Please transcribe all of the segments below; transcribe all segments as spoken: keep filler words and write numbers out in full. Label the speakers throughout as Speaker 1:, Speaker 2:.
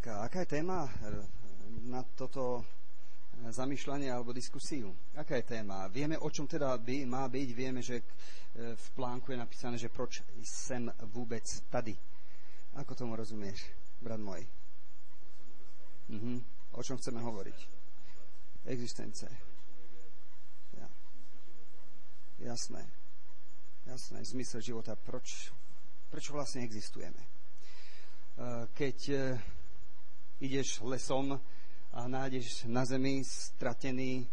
Speaker 1: aká je téma na toto zamýšľanie alebo diskusiu? Aká je téma? Vieme, o čom teda by, má byť. Vieme, že v plánku je napísané, že proč jsem vůbec tady. Ako tomu rozumieš, brat môj? Mhm. O čom chceme hovoriť? Existence. Ja. Jasné. Jasné. Zmysel života. Proč, prečo vlastne existujeme? Keď ideš lesom a nájdeš na zemi stratený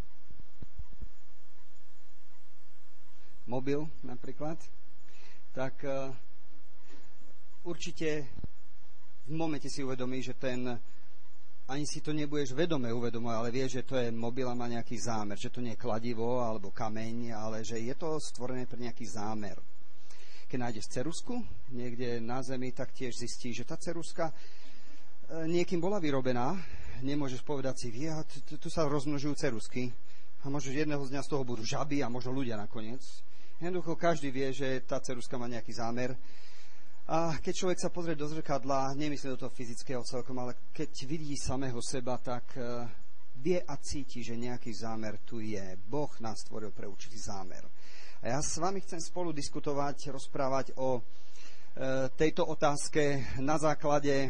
Speaker 1: mobil napríklad, tak uh, určite v momente si uvedomíš, že ten, ani si to nebudeš vedome uvedomovať, ale vieš, že to je mobil a má nejaký zámer, že to nie je kladivo alebo kameň, ale že je to stvorené pre nejaký zámer. Keď nájdeš ceruzku niekde na zemi, tak tiež zistíš, že tá ceruzka niekým bola vyrobená. Nemôžeš povedať si, vie, tu, tu sa rozmnožujú ceruzky a možno jedného z dňa z toho budú žaby a možno ľudia nakoniec. Jednoducho každý vie, že tá ceruzka má nejaký zámer. A keď človek sa pozrie do zrkadla, nemyslí do toho fyzického celkom, ale keď vidí samého seba, tak uh, vie a cíti, že nejaký zámer tu je. Boh nás stvoril pre určitý zámer. A ja s vami chcem spolu diskutovať, rozprávať o uh, tejto otázke na základe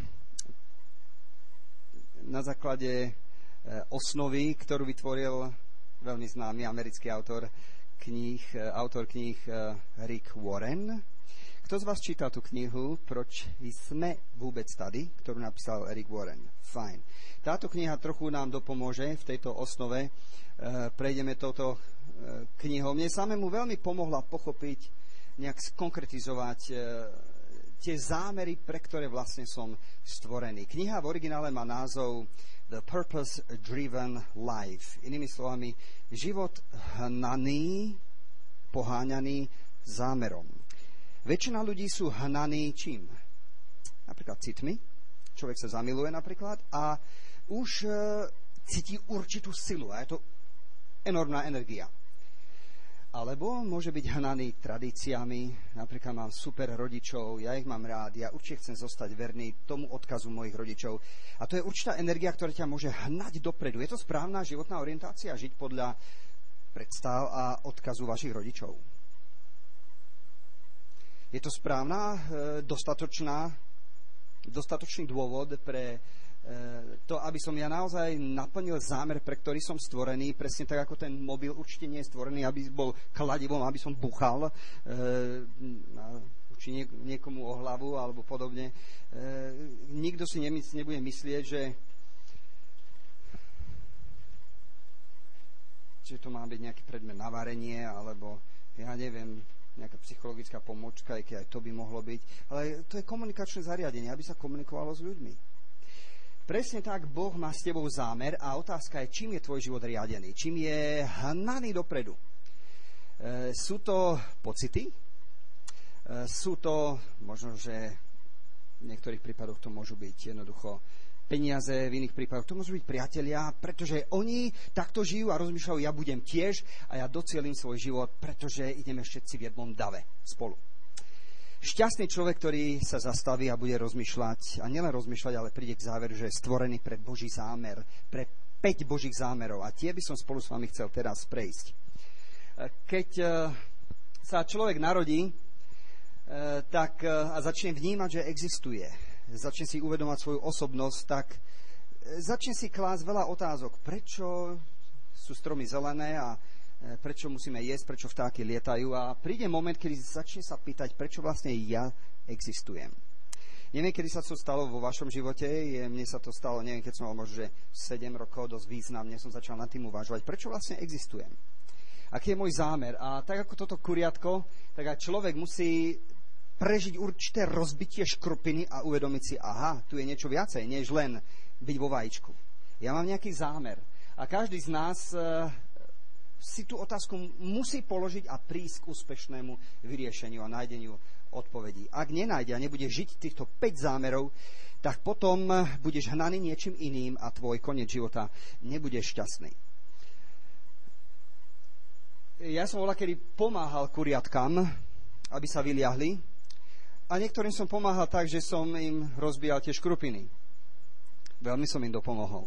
Speaker 1: na základe osnovy, ktorú vytvoril veľmi známy americký autor kníh, autor kníh Rick Warren. Kto z vás čítal tú knihu Proč sme vôbec tady, ktorú napísal Rick Warren? Fajn. Táto kniha trochu nám dopomôže v tejto osnove. Prejdeme touto knihou. Mne samému veľmi pomohla pochopiť, nejak skonkretizovať tie zámery, pre ktoré vlastne som stvorený. Kniha v originále má názov The Purpose Driven Life. Inými slovami, život hnaný, poháňaný zámerom. Väčšina ľudí sú hnaní čím? Napríklad citmi. Človek sa zamiluje napríklad a už e, cíti určitú silu a je to enormná energia. Alebo môže byť hnaný tradíciami, napríklad mám super rodičov, ja ich mám rád, ja určite chcem zostať verný tomu odkazu mojich rodičov. A to je určitá energia, ktorá ťa môže hnať dopredu. Je to správna životná orientácia, žiť podľa predstav a odkazu vašich rodičov? Je to správna, dostatočná, dostatočný dôvod pre to, aby som ja naozaj naplnil zámer, pre ktorý som stvorený, presne tak, ako ten mobil určite nie je stvorený, aby bol kladivom, aby som buchal, e, či nie, niekomu o hlavu, alebo podobne. E, nikto si nemysl, nebude myslieť, že že to má byť nejaký predmet na varenie, alebo ja neviem, nejaká psychologická pomôčka, aj keď aj to by mohlo byť. Ale to je komunikačné zariadenie, aby sa komunikovalo s ľuďmi. Presne tak, Boh má s tebou zámer a otázka je, čím je tvoj život riadený, čím je hnaný dopredu. E, sú to pocity, e, sú to, možno, že v niektorých prípadoch to môžu byť jednoducho peniaze, v iných prípadoch to môžu byť priatelia, pretože oni takto žijú a rozmýšľajú, ja budem tiež a ja docielím svoj život, pretože ideme všetci v jednom dave spolu. Šťastný človek, ktorý sa zastaví a bude rozmýšľať, a nielen rozmýšľať, ale príde k záveru, že je stvorený pre Boží zámer, pre päť Božích zámerov. A tie by som spolu s vami chcel teraz prejsť. Keď sa človek narodí tak, a začne vnímať, že existuje, začne si uvedomať svoju osobnosť, tak začne si klásť veľa otázok. Prečo sú stromy zelené a prečo musíme jesť, prečo vtáky lietajú a príde moment, kedy začne sa pýtať, prečo vlastne ja existujem. Neviem, kedy sa to stalo vo vašom živote, je, mne sa to stalo, neviem, keď som mal možno sedem rokov, dosť významne som začal nad tým uvažovať, prečo vlastne existujem. Aký je môj zámer? A tak ako toto kuriatko, tak aj človek musí prežiť určité rozbitie škrupiny a uvedomiť si, aha, tu je niečo viacej, než len byť vo vajíčku. Ja mám nejaký zámer. A každý z nás si tú otázku musí položiť a prísť k úspešnému vyriešeniu a nájdeniu odpovedí. Ak nenájde a nebude žiť týchto päť zámerov, tak potom budeš hnaný niečím iným a tvoj koniec života nebude šťastný. Ja som voľakedy pomáhal kuriatkám, aby sa vyliahli, a niektorým som pomáhal tak, že som im rozbíjal tie škrupiny. Veľmi som im dopomohol.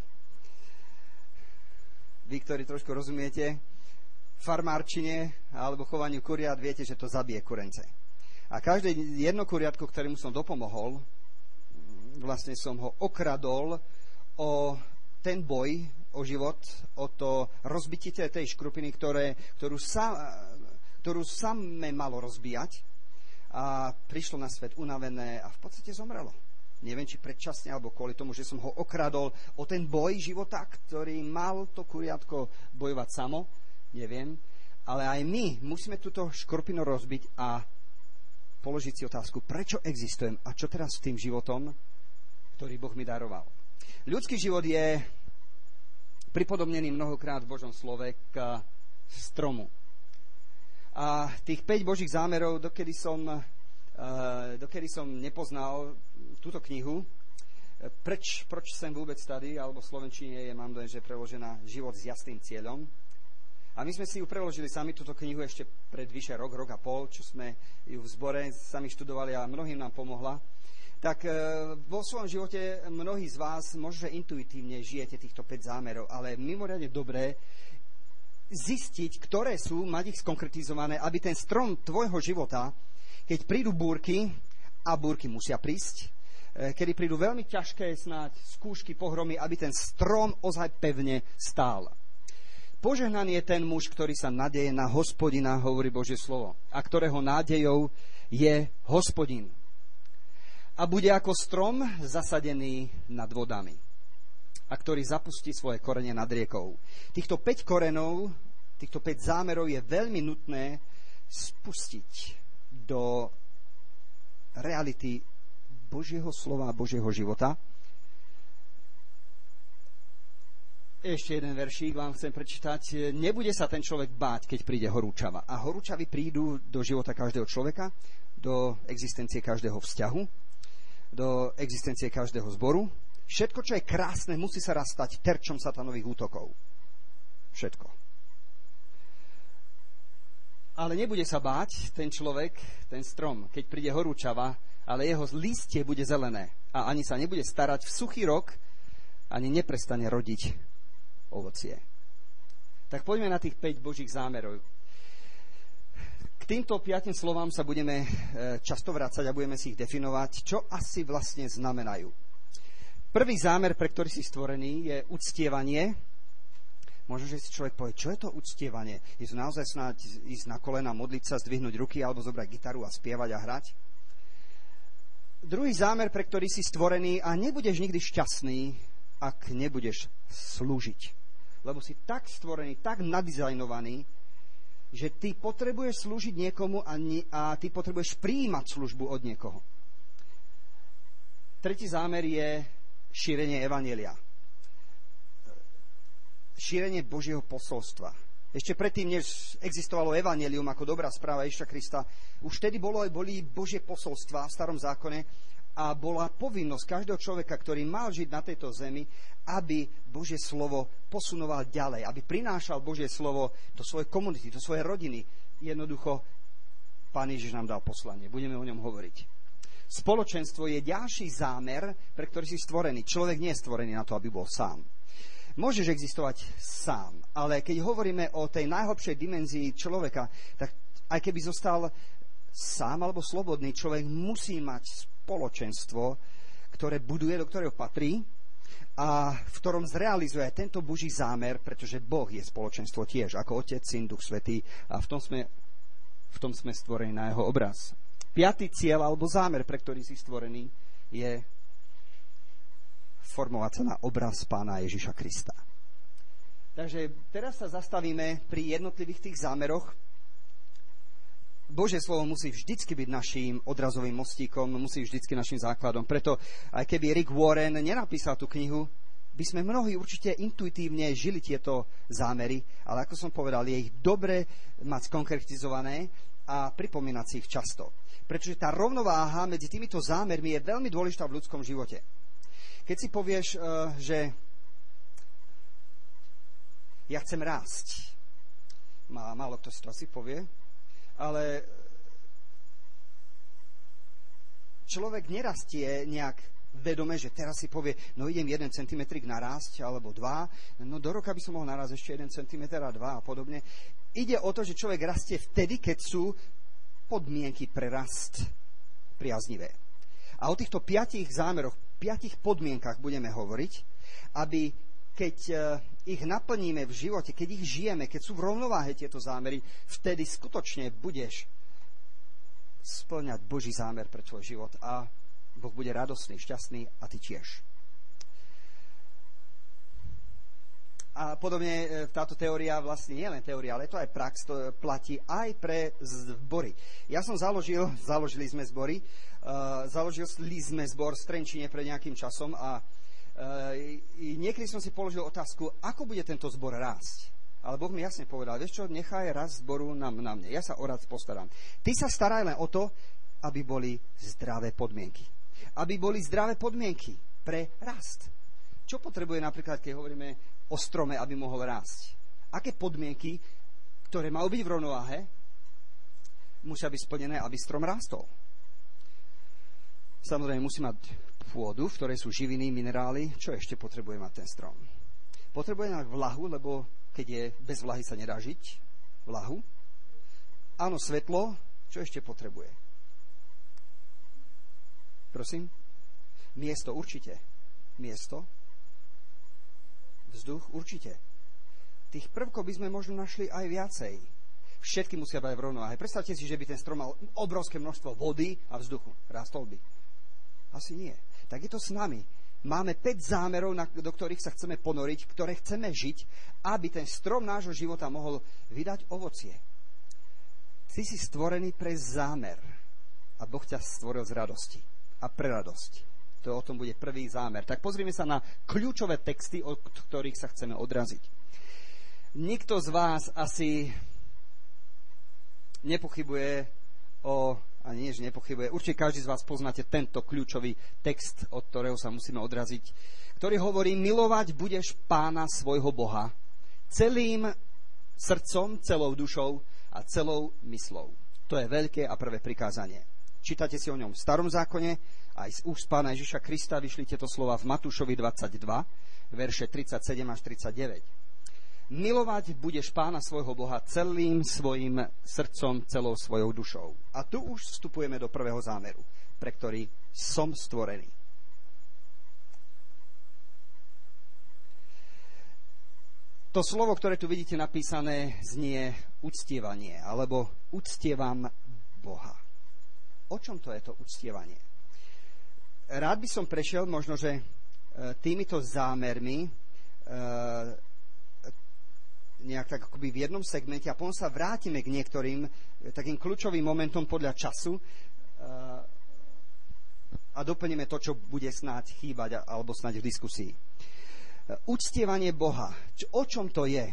Speaker 1: Vy, ktorí trošku rozumiete farmárčine alebo chovaniu kuriat, viete, že to zabije kurence. A každé jedno kuriatko, ktorému som dopomohol, vlastne som ho okradol o ten boj, o život, o to rozbitie tej škrupiny, ktoré, ktorú, sa, ktorú samé malo rozbíjať, a prišlo na svet unavené a v podstate zomrelo. Neviem, či predčasne, alebo kvôli tomu, že som ho okradol o ten boj života, ktorý mal to kuriatko bojovať samo. Neviem. Ale aj my musíme túto škorpinu rozbiť a položiť si otázku, prečo existujem a čo teraz s tým životom, ktorý Boh mi daroval. Ľudský život je pripodobnený mnohokrát v Božom slove k stromu. A tých päť Božích zámerov, dokedy som, dokedy som nepoznal túto knihu, preč, proč sem vôbec tady, alebo v slovenčine je, mám dojem, že je preložená Život s jasným cieľom. A my sme si ju preložili sami, túto knihu, ešte pred vyše rok, rok a pol, čo sme ju v zbore sami študovali a mnohým nám pomohla. Tak vo svojom živote mnohí z vás možno intuitívne žijete týchto päť zámerov, ale mimoriadne dobré zistiť, ktoré sú, mať ich skonkretizované, aby ten strom tvojho života, keď prídu búrky, a búrky musia prísť, kedy prídu veľmi ťažké snáď skúšky, pohromy, aby ten strom ozaj pevne stál. Požehnaný je ten muž, ktorý sa nadeje na Hospodina, hovorí Božie slovo, a ktorého nádejou je Hospodin. A bude ako strom zasadený nad vodami, a ktorý zapustí svoje korene nad riekou. Týchto päť korenov, týchto päť zámerov je veľmi nutné spustiť do reality Božieho slova a Božieho života. Ešte jeden veršík vám chcem prečítať. Nebude sa ten človek báť, keď príde horúčava. A horúčavy prídu do života každého človeka, do existencie každého vzťahu, do existencie každého zboru. Všetko, čo je krásne, musí sa raz stať terčom satanových útokov. Všetko. Ale nebude sa báť ten človek, ten strom, keď príde horúčava, ale jeho listie bude zelené a ani sa nebude starať v suchý rok, ani neprestane rodiť ovocie. Tak poďme na tých päť Božích zámerov. K týmto piatim slovám sa budeme často vrácať a budeme si ich definovať, čo asi vlastne znamenajú. Prvý zámer, pre ktorý si stvorený, je uctievanie. Možno, že si človek povie, čo je to uctievanie? Je to naozaj snáď ísť na kolena, modliť sa, zdvihnúť ruky alebo zobrať gitaru a spievať a hrať? Druhý zámer, pre ktorý si stvorený, a nebudeš nikdy šťastný, ak nebudeš slúžiť. Lebo si tak stvorený, tak nadizajnovaný, že ty potrebuješ slúžiť niekomu a, nie, a ty potrebuješ prijímať službu od niekoho. Tretí zámer je šírenie evanjelia. Šírenie Božieho posolstva. Ešte predtým, než existovalo evanjelium ako dobrá správa Ježiša Krista, už vtedy bolo, boli Božie posolstvá v starom zákone a bola povinnosť každého človeka, ktorý mal žiť na tejto zemi, aby Božie slovo posunoval ďalej, aby prinášal Božie slovo do svojej komunity, do svojej rodiny. Jednoducho, Pán Ježiš nám dal poslanie. Budeme o ňom hovoriť. Spoločenstvo je ďalší zámer, pre ktorý si stvorený. Človek nie je stvorený na to, aby bol sám. Môžeš existovať sám, ale keď hovoríme o tej najhlbšej dimenzii človeka, tak aj keby zostal sám alebo slobodný, človek musí mať spoločenstvo, ktoré buduje, do ktorého patrí a v ktorom zrealizuje tento Boží zámer, pretože Boh je spoločenstvo tiež, ako Otec, Syn, Duch Svätý, a v tom sme, v tom sme stvorení na jeho obraz. Piatý cieľ alebo zámer, pre ktorý si stvorený, je formovať sa na obraz Pána Ježiša Krista. Takže teraz sa zastavíme pri jednotlivých tých zámeroch. Božie slovo musí vždycky byť naším odrazovým mostíkom, musí vždycky našim základom. Preto, aj keby Rick Warren nenapísal tú knihu, by sme mnohí určite intuitívne žili tieto zámery, ale ako som povedal, je ich dobre mať skonkretizované a pripomínať si ich často. Pretože tá rovnováha medzi týmito zámermi je veľmi dôležitá v ľudskom živote. Keď si povieš, že ja chcem rásť, málo kto si to asi povie, ale človek nerastie nejak vedome, že teraz si povie, no idem jeden centimetrik narásť, alebo dva, no do roka by som mohol narásť ešte jeden centimetr a dva a podobne. Ide o to, že človek rastie vtedy, keď sú podmienky pre rast priaznivé. A o týchto piatich zámeroch, piatich podmienkach budeme hovoriť, aby keď ich naplníme v živote, keď ich žijeme, keď sú v rovnováhe tieto zámery, vtedy skutočne budeš spĺňať Boží zámer pre tvoj život a Boh bude radostný, šťastný a ty tiež. A podobne táto teória vlastne nie len teória, ale to aj prax, to platí aj pre zbory. Ja som založil, založili sme zbory, uh, založili sme zbor v Trenčíne pred nejakým časom a uh, niekedy som si položil otázku, ako bude tento zbor rásť. Ale Boh mi jasne povedal, vieš čo, nechaj rast zboru na, na mne, ja sa o rast postaram. Ty sa staraj len o to, aby boli zdravé podmienky. Aby boli zdravé podmienky pre rast. Čo potrebuje napríklad, keď hovoríme o strome, aby mohol rásť? Aké podmienky, ktoré majú byť v rovnováhe, musia byť splnené, aby strom rástol? Samozrejme, musí mať pôdu, v ktorej sú živiny, minerály. Čo ešte potrebuje mať ten strom? Potrebuje mať vlahu, lebo keď je bez vlahy sa nedá žiť. Vlahu. Áno, svetlo. Čo ešte potrebuje? Prosím? Miesto určite. Miesto. Vzduch určite. Tých prvkov by sme možno našli aj viacej. Všetky musia byť v rovnováhe. Predstavte si, že by ten strom mal obrovské množstvo vody a vzduchu. Rástol by? Asi nie. Tak je to s nami. Máme päť zámerov, na, do ktorých sa chceme ponoriť, ktoré chceme žiť, aby ten strom nášho života mohol vydať ovocie. Ty si stvorený pre zámer a Boh ťa stvoril z radosti a pre radosť. To o tom bude prvý zámer. Tak pozrieme sa na kľúčové texty, od ktorých sa chceme odraziť. Nikto z vás asi nepochybuje o, ani nie, že nepochybuje, určite každý z vás poznáte tento kľúčový text, od ktorého sa musíme odraziť, ktorý hovorí, milovať budeš Pána svojho Boha celým srdcom, celou dušou a celou myslou. To je veľké a prvé prikázanie. Čítate si o ňom v Starom zákone, aj z úst Pána Ježiša Krista vyšli tieto slova v Matúšovi dvadsaťdva, verše tridsaťsedem až tridsaťdeväť. Milovať budeš Pána svojho Boha celým svojim srdcom, celou svojou dušou. A tu už vstupujeme do prvého zámeru, pre ktorý som stvorený. To slovo, ktoré tu vidíte napísané, znie uctievanie, alebo uctievam Boha. O čom to je to uctievanie? Rád by som prešiel možno, že týmito zámermi nejak tak akoby v jednom segmente a potom sa vrátime k niektorým takým kľúčovým momentom podľa času a doplníme to, čo bude snáď chýbať alebo snáď v diskusii. Uctievanie Boha. O čom to je?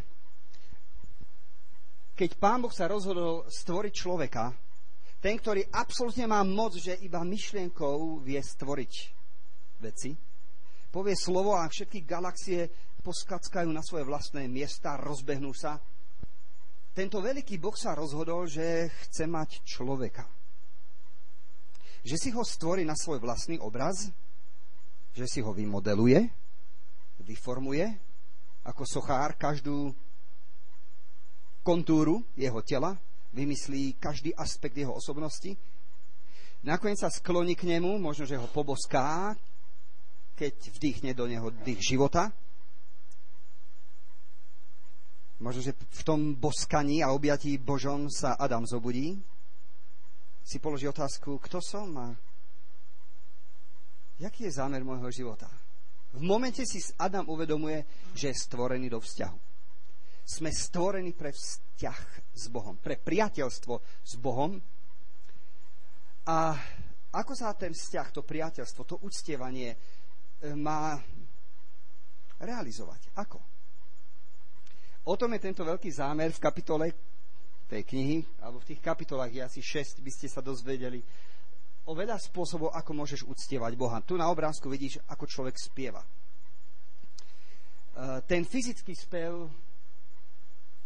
Speaker 1: Keď Pán Boh sa rozhodol stvoriť človeka, ten, ktorý absolútne má moc, že iba myšlienkou vie stvoriť veci, povie slovo a všetky galaxie poskackajú na svoje vlastné miesta, rozbehnú sa. Tento veľký Boh sa rozhodol, že chce mať človeka. Že si ho stvorí na svoj vlastný obraz, že si ho vymodeluje, vyformuje, ako sochár každú kontúru jeho tela, vymyslí každý aspekt jeho osobnosti. Nakoniec sa skloní k nemu, možno, že ho poboská, keď vdýchne do neho dých života. Možno, že v tom boskaní a objatí Božom sa Adam zobudí. Si položí otázku, kto som a jaký je zámer môjho života. V momente si Adam uvedomuje, že je stvorený do vzťahu. Sme stvorení pre vzťah s Bohom, pre priateľstvo s Bohom. A ako sa ten vzťah, to priateľstvo, to uctievanie má realizovať? Ako? O tom je tento veľký zámer v kapitole tej knihy, alebo v tých kapitolách je asi šesť, by ste sa dozvedeli o veľa spôsobov, ako môžeš uctievať Boha. Tu na obrázku vidíš, ako človek spieva. Ten fyzický spev,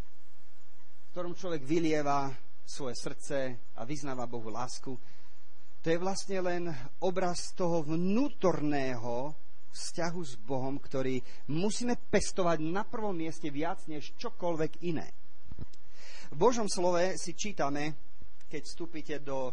Speaker 1: v ktorom človek vylieva svoje srdce a vyznáva Bohu lásku, To je vlastne len obraz toho vnútorného vzťahu s Bohom, ktorý musíme pestovať na prvom mieste viac než čokoľvek iné. V Božom slove si čítame, keď vstúpite do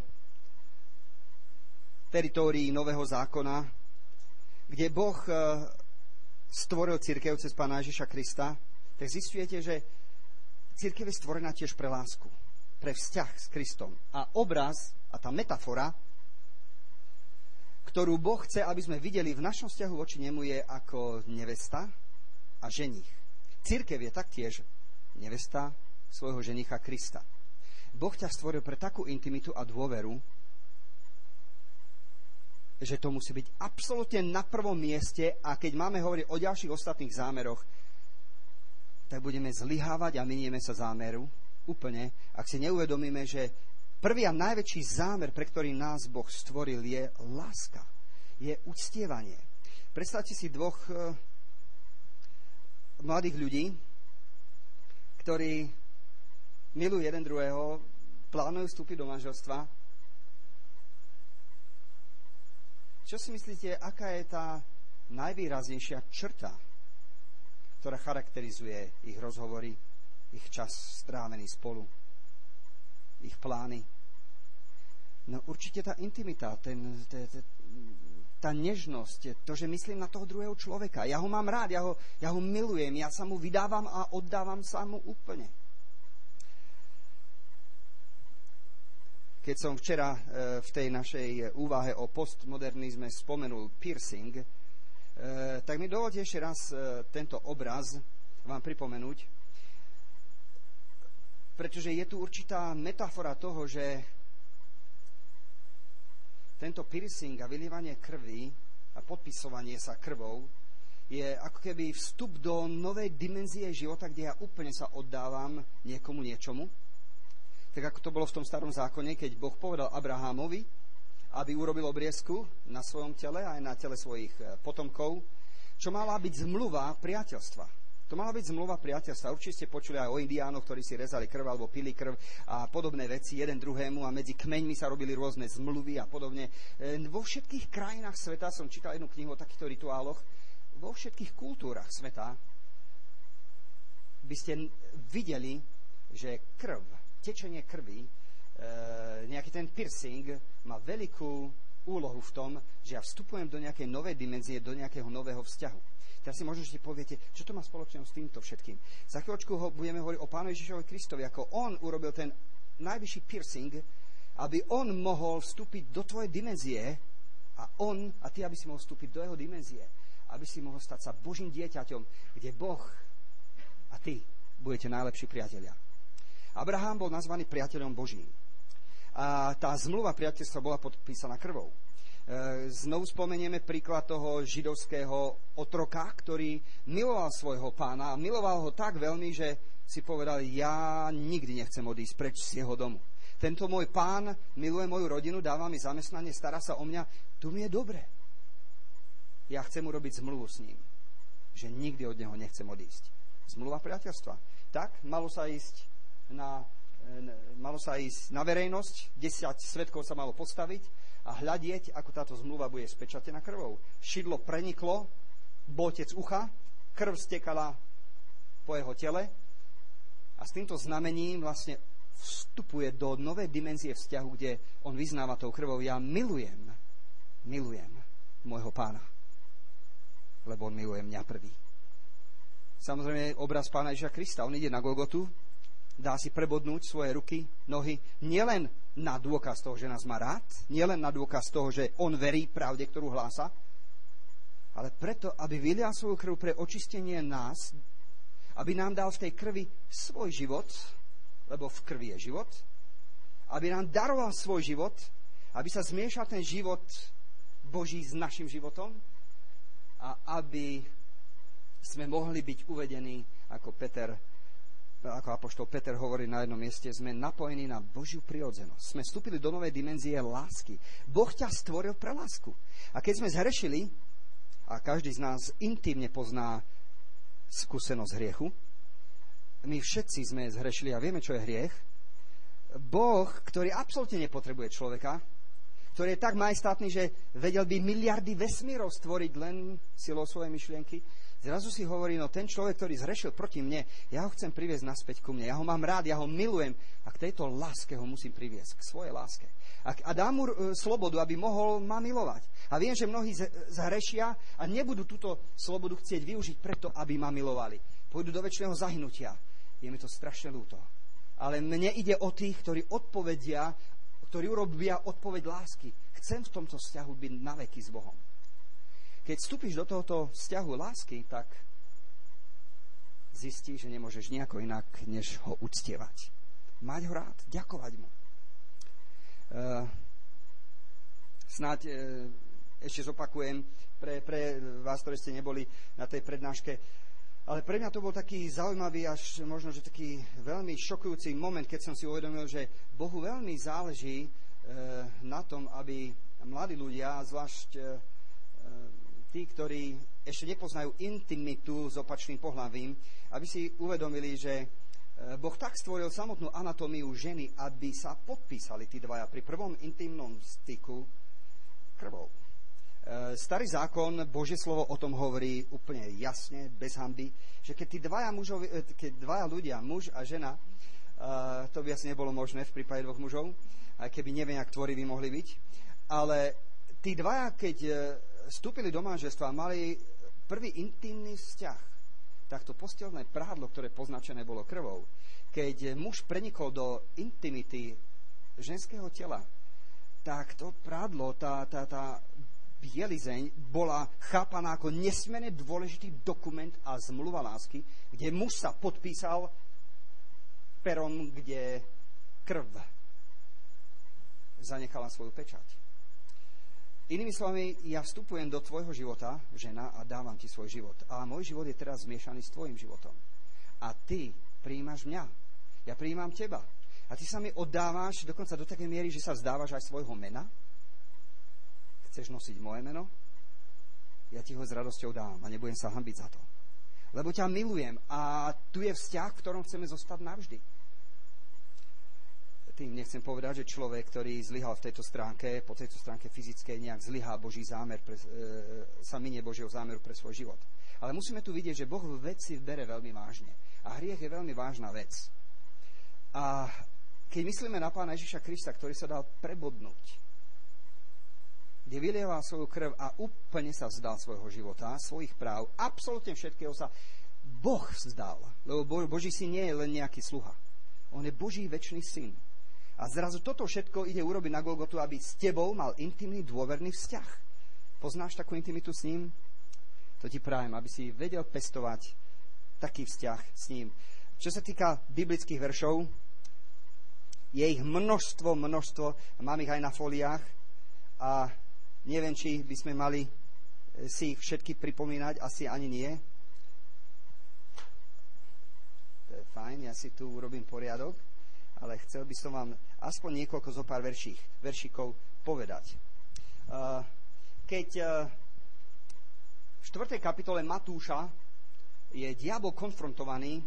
Speaker 1: teritórií Nového zákona, kde Boh stvoril cirkev cez Pána Ježiša Krista, tak zistujete, že cirkev je stvorená tiež pre lásku, pre vzťah s Kristom. A obraz a tá metafora, ktorú Boh chce, aby sme videli v našom vzťahu voči nemu, je ako nevesta a ženích. Cirkev je taktiež nevesta svojho ženicha Krista. Boh ťa stvoril pre takú intimitu a dôveru, že to musí byť absolútne na prvom mieste, a keď máme hovoriť o ďalších ostatných zámeroch, tak budeme zlyhávať a minieme sa zámeru úplne, ak si neuvedomíme, že prvý a najväčší zámer, pre ktorý nás Boh stvoril, je láska, je uctievanie. Predstavte si dvoch uh, mladých ľudí, ktorí milujú jeden druhého, plánujú vstúpiť do manželstva. Čo si myslíte, aká je tá najvýraznejšia črta, ktorá charakterizuje ich rozhovory, ich čas strávený spolu, ich plány? No určite tá intimita, ten, ten, ten, tá nežnosť, to, že myslím na toho druhého človeka. Ja ho mám rád, ja ho, ja ho milujem, ja sa mu vydávam a oddávam sa mu úplne. Keď som včera v tej našej úvahe o postmodernizme spomenul piercing, tak mi dovolte ešte raz tento obraz vám pripomenúť, pretože je tu určitá metafora toho, že tento piercing a vylievanie krvi a podpisovanie sa krvou je ako keby vstup do novej dimenzie života, kde ja úplne sa oddávam niekomu niečomu. Tak ako to bolo v tom starom zákone, keď Boh povedal Abrahámovi, aby urobil obriezku na svojom tele aj na tele svojich potomkov, čo mala byť zmluva priateľstva. To mala byť zmluva priateľstva. Určite ste počuli aj o indiánoch, ktorí si rezali krv alebo pili krv a podobné veci jeden druhému, a medzi kmeňmi sa robili rôzne zmluvy a podobne. Vo všetkých krajinách sveta, som čítal jednu knihu o takýchto rituáloch, vo všetkých kultúrach sveta by ste videli, že krv, tečenie krvi, e, nejaký ten piercing má veľkú úlohu v tom, že ja vstupujem do nejakej novej dimenzie, do nejakého nového vzťahu. Teraz si možno, že poviete, čo to má spoločného s týmto všetkým. Za chvíľočku ho budeme hovoriť o Pánu Ježišovi Kristovi, ako on urobil ten najvyšší piercing, aby on mohol vstúpiť do tvojej dimenzie a on a ty, aby si mohol vstúpiť do jeho dimenzie, aby si mohol stať sa Božím dieťaťom, kde Boh a ty budete najlepší priatelia. Abraham bol nazvaný priateľom Božím. A tá zmluva priateľstva bola podpísaná krvou. E, znovu spomenieme príklad toho židovského otroka, ktorý miloval svojho pána a miloval ho tak veľmi, že si povedal, ja nikdy nechcem odísť preč z jeho domu. Tento môj pán miluje moju rodinu, dáva mi zamestnanie, stará sa o mňa, tu mi je dobre. Ja chcem urobiť zmluvu s ním, že nikdy od neho nechcem odísť. Zmluva priateľstva. Tak malo sa ísť Na, malo sa ísť na verejnosť, desať svedkov sa malo postaviť a hľadieť, ako táto zmluva bude spečatená krvou. Šidlo preniklo, botec ucha, krv stekala po jeho tele a s týmto znamením vlastne vstupuje do novej dimenzie vzťahu, kde on vyznáva tou krvou, ja milujem, milujem môjho pána, lebo on miluje mňa prvý. Samozrejme obraz Pána Ježiša Krista, on ide na Golgotu, dá si prebodnúť svoje ruky, nohy, nielen na dôkaz toho, že nás má rád, nielen na dôkaz toho, že on verí pravde, ktorú hlása, ale preto, aby vylial svoju krv pre očistenie nás, aby nám dal v tej krvi svoj život, lebo v krvi je život, aby nám daroval svoj život, aby sa zmiešal ten život Boží s našim životom a aby sme mohli byť uvedení, ako Peter ako apoštol Peter hovorí na jednom mieste, sme napojení na Božiu prirodzenosť. Sme vstúpili do novej dimenzie lásky. Boh ťa stvoril pre lásku. A keď sme zhrešili, a každý z nás intimne pozná skúsenosť hriechu, my všetci sme zhrešili a vieme, čo je hriech, Boh, ktorý absolútne nepotrebuje človeka, ktorý je tak majestátny, že vedel by miliardy vesmírov stvoriť len silou svojej myšlienky. Zrazu si hovorí, no ten človek, ktorý zrešil proti mne, ja ho chcem priviesť naspäť ku mne. Ja ho mám rád, ja ho milujem a k tejto láske ho musím priviesť, k svojej láske. A, a dám mu e, slobodu, aby mohol ma milovať. A viem, že mnohí z, zhrešia a nebudú túto slobodu chcieť využiť preto, aby ma milovali. Pôjdu do večného zahynutia. Je mi to strašne ľúto. Ale mne ide o tých, ktorí odpovedia, ktorí urobia odpoveď lásky. Chcem v tomto vzťahu byť na veky s Bohom. Keď vstúpiš do tohoto vzťahu lásky, tak zistíš, že nemôžeš nejako inak, než ho uctievať. Mať ho rád, ďakovať mu. Uh, snáď uh, ešte zopakujem pre, pre vás, ktorí ste neboli na tej prednáške, ale pre mňa to bol taký zaujímavý, až možno, že taký veľmi šokujúci moment, keď som si uvedomil, že Bohu veľmi záleží uh, na tom, aby mladí ľudia, zvlášť uh, tí, ktorí ešte nepoznajú intimitu s opačným pohlavím, aby si uvedomili, že Boh tak stvoril samotnú anatómiu ženy, aby sa podpísali tí dvaja pri prvom intimnom styku krvou. Starý zákon, Božie slovo o tom hovorí úplne jasne, bez hanby, že keď tí dvaja, mužovi, keď dvaja ľudia, muž a žena, to by asi nebolo možné v prípade dvoch mužov, aj keby neviem, jak tvoriví mohli byť, ale tí dvaja, keď vstúpili do manželstva a mali prvý intimný vzťah, tak to posteľné prádlo, ktoré poznačené bolo krvou, keď muž prenikol do intimity ženského tela, tak to prádlo, tá, tá, tá bielizeň bola chápaná ako nesmierne dôležitý dokument a zmluva lásky, kde muž sa podpísal perom, kde krv zanechala svoju pečať. Inými slovami, ja vstupujem do tvojho života, žena, a dávam ti svoj život. A môj život je teraz zmiešaný s tvojim životom. A ty prijímaš mňa. Ja prijímam teba. A ty sa mi oddávaš dokonca do takej miery, že sa vzdávaš aj svojho mena. Chceš nosiť moje meno? Ja ti ho s radosťou dám a nebudem sa hanbiť za to. Lebo ťa milujem a tu je vzťah, v ktorom chceme zostať navždy. Tým nechcem povedať, že človek, ktorý zlyhal v tejto stránke, po tejto stránke fyzickej, nejak zlyhá Boží zámer, pre, e, sa minie Božieho zámeru pre svoj život. Ale musíme tu vidieť, že Boh veci bere veľmi vážne. A hriech je veľmi vážna vec. A keď myslíme na Pána Ježiša Krista, ktorý sa dal prebodnúť, kde vylieval svoju krv a úplne sa vzdal svojho života, svojich práv, absolútne všetkého sa Boh vzdal. Lebo Boží syn nie je len nejaký sluha. On je Boží večný syn. A zrazu toto všetko ide urobiť na Golgotu, aby s tebou mal intimný, dôverný vzťah. Poznáš takú intimitu s ním? To ti prajem, aby si vedel pestovať taký vzťah s ním. Čo sa týka biblických veršov, je ich množstvo, množstvo, mám ich aj na foliách a neviem, či by sme mali si ich všetky pripomínať, asi ani nie. To je fajn, ja si tu urobím poriadok. Ale chcel by som vám aspoň niekoľko zo pár verších, veršíkov povedať. Keď v štvrtej kapitole Matúša je diabol konfrontovaný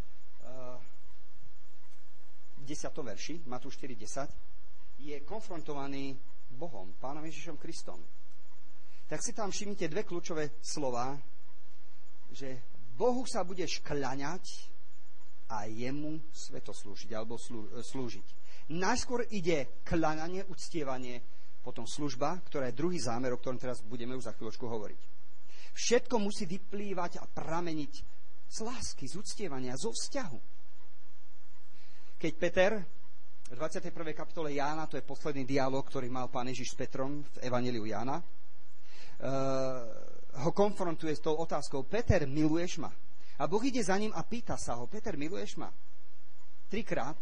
Speaker 1: v desiatom verši, Matúš štyri desať, je konfrontovaný Bohom, Pánom Ježišom Kristom. Tak si tam všimnite dve kľúčové slová, že Bohu sa budeš kľaňať a jemu svetoslúžiť, alebo slú, slúžiť. Najskôr ide kľaňanie, uctievanie, potom služba, ktorá je druhý zámer, o ktorom teraz budeme už za chvíľočku hovoriť. Všetko musí vyplývať a prameniť z lásky, z uctievania, zo vzťahu. Keď Peter v dvadsiatej prvej kapitole Jána, to je posledný dialog, ktorý mal Pán Ježiš s Petrom v Evanjeliu Jána, uh, ho konfrontuje s tou otázkou: Peter, miluješ ma? A Boh ide za ním a pýta sa ho: Peter, miluješ ma? Trikrát.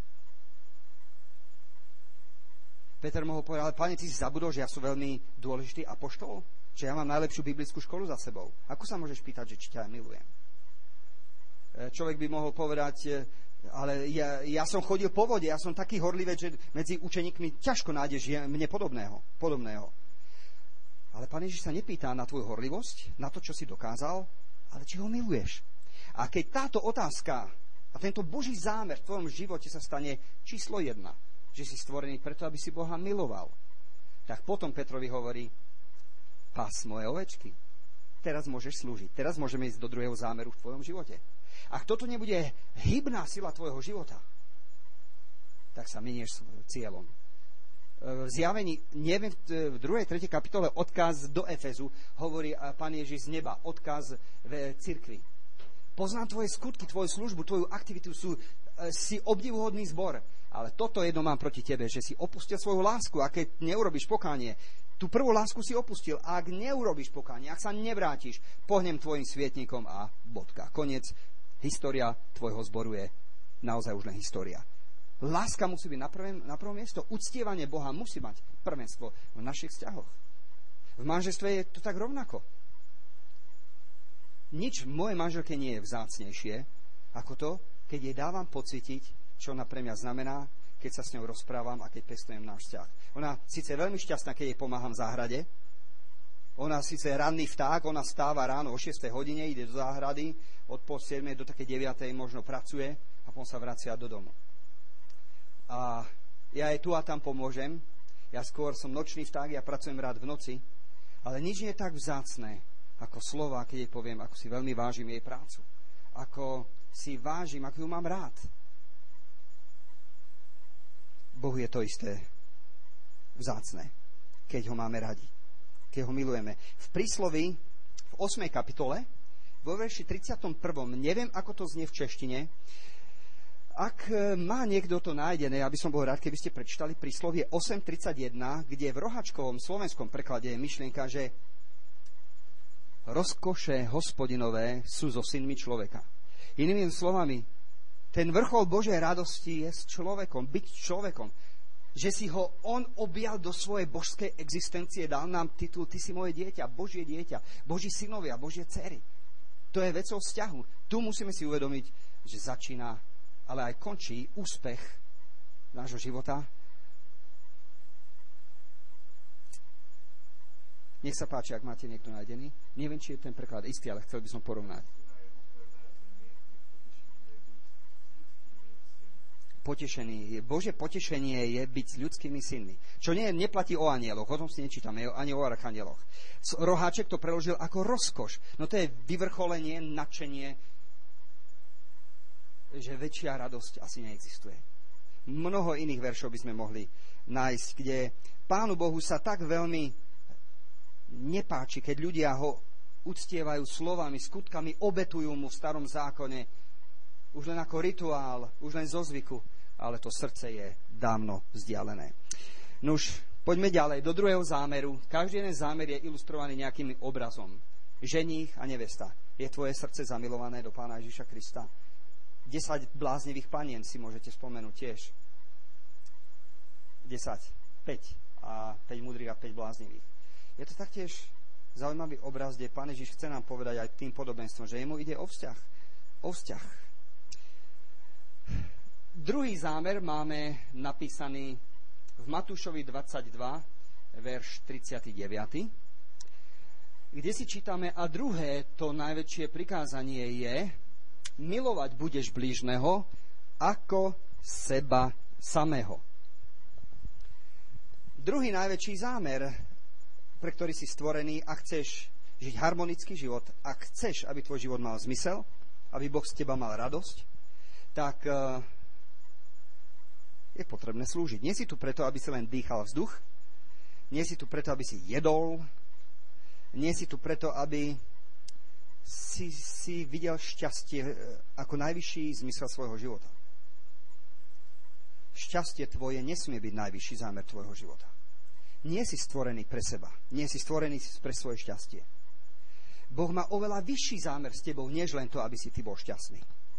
Speaker 1: Peter mohol povedať: ale Pane, ty si zabudol, že ja som veľmi dôležitý apoštol? Že ja mám najlepšiu biblickú školu za sebou. Ako sa môžeš pýtať, že či ťa milujem? Človek by mohol povedať: ale ja, ja som chodil po vode, ja som taký horlivec, že medzi učeníkmi ťažko nájdeš mne podobného, podobného. Ale Pán Ježiš sa nepýta na tvoju horlivosť, na to, čo si dokázal, ale či ho miluješ. A keď táto otázka a tento Boží zámer v tvojom živote sa stane číslo jedna, že si stvorený preto, aby si Boha miloval, tak potom Petrovi hovorí, pás moje ovečky. Teraz môžeš slúžiť. Teraz môžeme ísť do druhého zámeru v tvojom živote. Ak toto nebude hybná sila tvojho života, tak sa minieš cieľom. V Zjavení, neviem, v druhej, tretej kapitole odkaz do Efezu hovorí Pán Ježiš z neba, odkaz v cirkvi. Poznám tvoje skutky, tvoju službu, tvoju aktivitu, sú, si obdivuhodný zbor, ale toto jedno mám proti tebe, že si opustil svoju lásku a keď neurobíš pokánie, tú prvú lásku si opustil. A ak neurobíš pokánie, ak sa nevrátiš, pohnem tvojim svietnikom a bodka. Koniec. História tvojho zboru je naozaj už len história. Láska musí byť na, prvé, na prvom miesto. Uctievanie Boha musí mať prvenstvo v našich vzťahoch. V manželstve je to tak rovnako. Nič v mojej manželke nie je vzácnejšie ako to, keď jej dávam pocítiť, čo ona pre mňa znamená, keď sa s ňou rozprávam a keď pestujem náš vzťah. Ona síce je veľmi šťastná, keď jej pomáham v záhrade. Ona síce ranný vták, ona stáva ráno o šiestej hodine, ide do záhrady, od pol siedmej do také deviatej možno pracuje a potom sa vracia do domu. A ja jej tu a tam pomôžem. Ja skôr som nočný vták, ja pracujem rád v noci, ale nič nie je tak vzácne ako slova, keď jej poviem, ako si veľmi vážim jej prácu. Ako si vážim, ako ju mám rád. Bohu je to isté vzácne, keď ho máme radi, keď ho milujeme. V prísloví v ôsmej kapitole, vo verši tridsiatom prvom, neviem, ako to znie v češtine, ak má niekto to nájdené, ja by som bol rád, keby ste prečítali príslovie osem tridsaťjeden, kde v rohačkovom slovenskom preklade je myšlienka, že rozkoše hospodinové sú so synmi človeka. Inými slovami, ten vrchol Božej radosti je s človekom, byť človekom. Že si ho on objal do svojej božskej existencie, dal nám titul, ty si moje dieťa, Božie dieťa, Boží synovia, Božie dcery. To je vecou vzťahu. Tu musíme si uvedomiť, že začína, ale aj končí úspech nášho života. Nech sa páči, ak máte niekto nájdený. Neviem, či je ten preklad istý, ale chcel by som porovnať. Potešený. Bože potešenie je byť s ľudskými synmi. Čo nie, neplatí o anieloch, o tom si nečítame, ani o archanieloch. Roháček to preložil ako rozkoš. No to je vyvrcholenie, nadšenie, že väčšia radosť asi neexistuje. Mnoho iných veršov by sme mohli nájsť, kde Pánu Bohu sa tak veľmi nepáči, keď ľudia ho uctievajú slovami, skutkami, obetujú mu v starom zákone, už len ako rituál, už len zo zvyku, ale to srdce je dávno vzdialené. Nuž, poďme ďalej, do druhého zámeru. Každý jeden zámer je ilustrovaný nejakým obrazom. Ženích a nevesta. Je tvoje srdce zamilované do Pána Ježiša Krista? desať bláznivých panien si môžete spomenúť tiež. desať, päť a päť múdrych a päť bláznivých. Je to taktiež zaujímavý obraz, kde Pán Ježiš chce nám povedať aj tým podobenstvom, že jemu ide o vzťah. O vzťah. Druhý zámer máme napísaný v Matúšovi dvadsaťdva, verš tridsaťdeväť, kde si čítame, a druhé, to najväčšie prikázanie je, milovať budeš blížneho ako seba samého. Druhý najväčší zámer, pre ktorý si stvorený, ak chceš žiť harmonický život, ak chceš, aby tvoj život mal zmysel, aby Boh z teba mal radosť, tak je potrebné slúžiť. Nie si tu preto, aby si len dýchal vzduch, nie si tu preto, aby si jedol, nie si tu preto, aby si, si videl šťastie ako najvyšší zmysel svojho života. Šťastie tvoje nesmie byť najvyšší zámer tvojho života. Nie si stvorený pre seba, nie si stvorený pre svoje šťastie. Boh má oveľa vyšší zámer s tebou, než len to, aby si ty bol šťastný.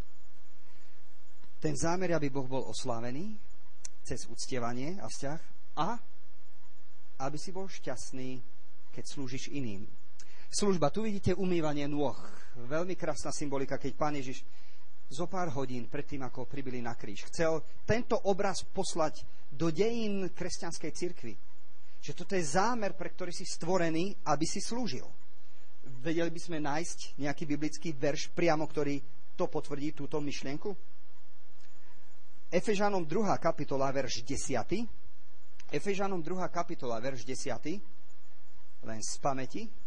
Speaker 1: Ten zámer, aby Boh bol oslávený cez uctievanie a vzťah a aby si bol šťastný, keď slúžiš iným. Služba, tu vidíte umývanie nôh. Veľmi krásna symbolika, keď Pán Ježiš zo pár hodín predtým, ako pribili na kríž, chcel tento obraz poslať do dejín kresťanskej cirkvi. Že toto je zámer, pre ktorý si stvorený, aby si slúžil. Vedeli by sme nájsť nejaký biblický verš priamo, ktorý to potvrdí, túto myšlienku? Efežanom druhá kapitola, verš desať. Efežanom druhá kapitola, verš desať, len z pamäti, e,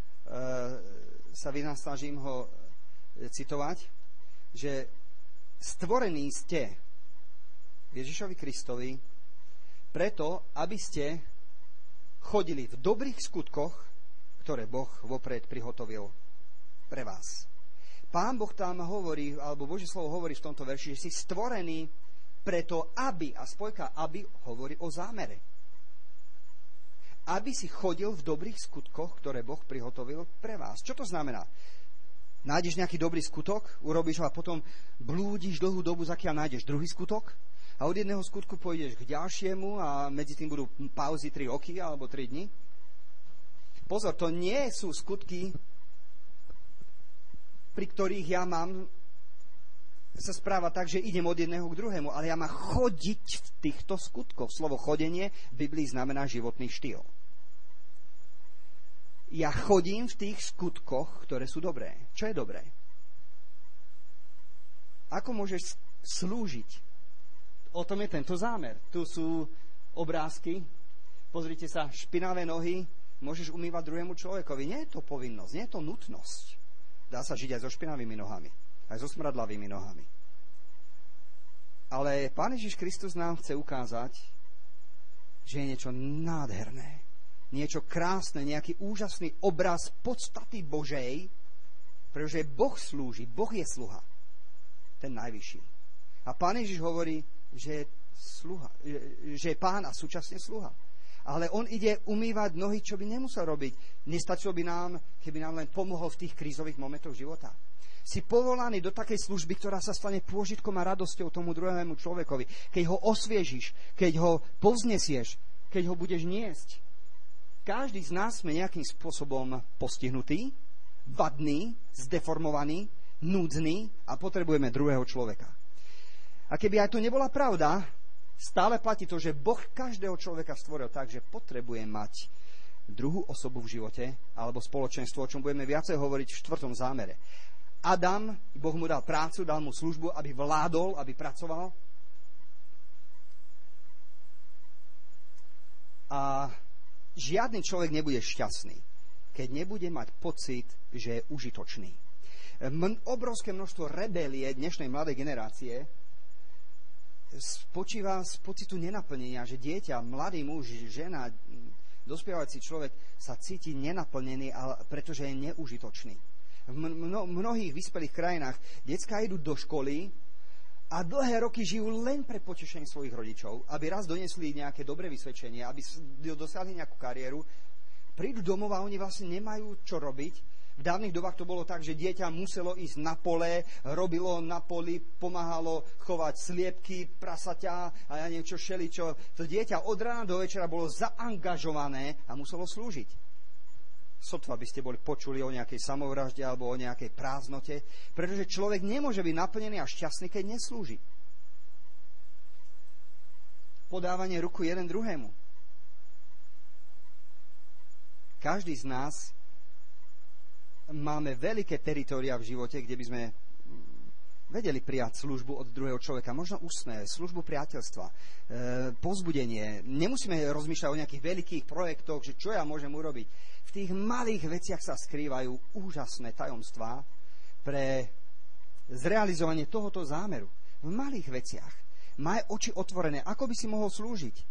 Speaker 1: sa vynasnažím ho citovať, že stvorení ste Ježišovi Kristovi preto, aby ste chodili v dobrých skutkoch, ktoré Boh vopred prihotovil pre vás. Pán Boh tam hovorí, alebo Božie slovo hovorí v tomto verši, že si stvorený preto, aby, a spojka aby hovorí o zámere. Aby si chodil v dobrých skutkoch, ktoré Boh prihotovil pre vás. Čo to znamená? Nájdeš nejaký dobrý skutok, urobíš ho a potom blúdiš dlhú dobu, zakiaľ nájdeš druhý skutok a od jedného skutku pôjdeš k ďalšiemu a medzi tým budú pauzy tri roky alebo tri dni. Pozor, to nie sú skutky, pri ktorých ja mám sa správa tak, že idem od jedného k druhému, ale ja mám chodiť v týchto skutkoch. Slovo chodenie v Biblii znamená životný štýl. Ja chodím v tých skutkoch, ktoré sú dobré. Čo je dobré? Ako môžeš slúžiť? O tom je tento zámer. Tu sú obrázky. Pozrite sa, špinavé nohy môžeš umývať druhému človekovi. Nie je to povinnosť, nie je to nutnosť. Dá sa žiť aj so špinavými nohami, aj so smradlavými nohami. Ale Pán Ježiš Kristus nám chce ukázať, že je niečo nádherné, niečo krásne, nejaký úžasný obraz podstaty Božej, pretože Boh slúži, Boh je sluha, ten najvyšší. A Pán Ježiš hovorí, že je, sluha, že je Pán a súčasne sluha. Ale on ide umývať nohy, čo by nemusel robiť. Nestačilo by nám, keby nám len pomohol v tých krízových momentoch života. Si povolaný do takej služby, ktorá sa stane pôžitkom a radosťou tomu druhému človekovi. Keď ho osviežiš, keď ho povznesieš, keď ho budeš niesť. Každý z nás sme nejakým spôsobom postihnutý, vadný, zdeformovaný, núdzny a potrebujeme druhého človeka. A keby aj to nebola pravda, stále platí to, že Boh každého človeka stvoril tak, že potrebuje mať druhú osobu v živote alebo spoločenstvo, o čom budeme viacej hovoriť v štvrtom zámere. Adam, Boh mu dal prácu, dal mu službu, aby vládol, aby pracoval. A žiadny človek nebude šťastný, keď nebude mať pocit, že je užitočný. M- obrovské množstvo rebelie dnešnej mladej generácie spočíva z pocitu nenaplnenia, že dieťa, mladý muž, žena, dospievajúci človek sa cíti nenaplnený, pretože je neužitočný. V mno, mnohých vyspelých krajinách decká idú do školy a dlhé roky žijú len pre potešenie svojich rodičov, aby raz donesli nejaké dobré vysvedčenie, aby dosiahli nejakú kariéru. Prídu domov a oni vlastne nemajú čo robiť. V dávnych dobách to bolo tak, že dieťa muselo ísť na pole, robilo na poli, pomáhalo chovať sliepky, prasaťa a ja neviem čo, šeličo. To dieťa od rána do večera bolo zaangažované a muselo slúžiť. Sotva by ste boli počuli o nejakej samovražde alebo o nejakej prázdnote, pretože človek nemôže byť naplnený a šťastný, keď neslúži. Podávanie ruku jeden druhému. Každý z nás máme veľké teritória v živote, kde by sme vedeli prijať službu od druhého človeka. Možno ústne, službu priateľstva, e, povzbudenie. Nemusíme rozmýšľať o nejakých veľkých projektoch, že čo ja môžem urobiť. V tých malých veciach sa skrývajú úžasné tajomstvá pre zrealizovanie tohoto zámeru. V malých veciach. Maj oči otvorené. Ako by si mohol slúžiť?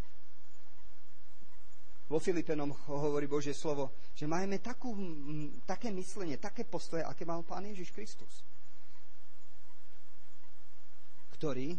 Speaker 1: Vo Filipenom hovorí Božie slovo, že majme takú, také myslenie, také postoje, aké mal Pán Ježiš Kristus, ktorý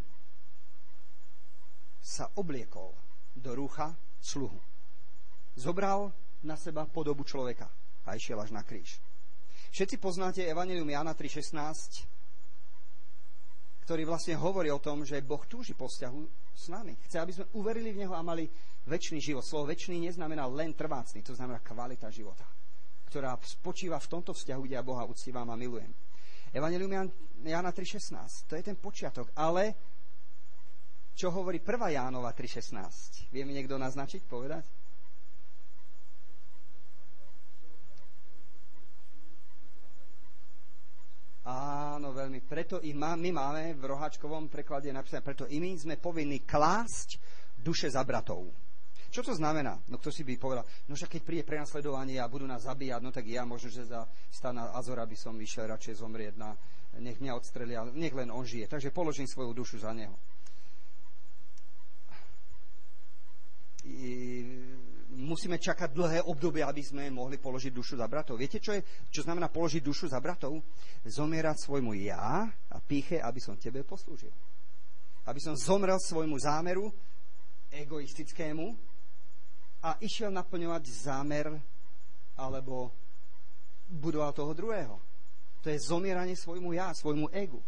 Speaker 1: sa obliekol do rúcha sluhu. Zobral na seba podobu človeka a išiel až na kríž. Všetci poznáte Evanjelium Jána tri šestnásť, ktorý vlastne hovorí o tom, že Boh túži po vzťahu s nami. Chce, aby sme uverili v Neho a mali večný život. Slovo večný neznamená len trvácný, to znamená kvalita života, ktorá spočíva v tomto vzťahu, kde ja Boha uctívam a milujem. Evanjelium Jána tri šestnásť, to je ten počiatok. Ale čo hovorí prvá Jánova tri šestnásť? Vie mi niekto naznačiť, povedať? Áno, veľmi. Preto i má, my máme v roháčkovom preklade napísané, preto i my sme povinní klásť duše za bratov. Čo to znamená? No kto si by povedal, no však keď príde prenasledovanie a budú nás zabíjať, no tak ja možno, že za Stana Azora by som išiel radšej zomrieť na, nech mňa odstrelia, nech len on žije. Takže položím svoju dušu za neho. Musíme čakať dlhé obdobie, aby sme mohli položiť dušu za bratov. Viete, čo je, čo znamená položiť dušu za bratov? Zomierať svojmu ja a pýche, aby som tebe poslúžil. Aby som zomrel svojmu zámeru egoistickému a išiel naplňovať zámer alebo budoval toho druhého. To je zomieranie svojmu ja, svojmu egu.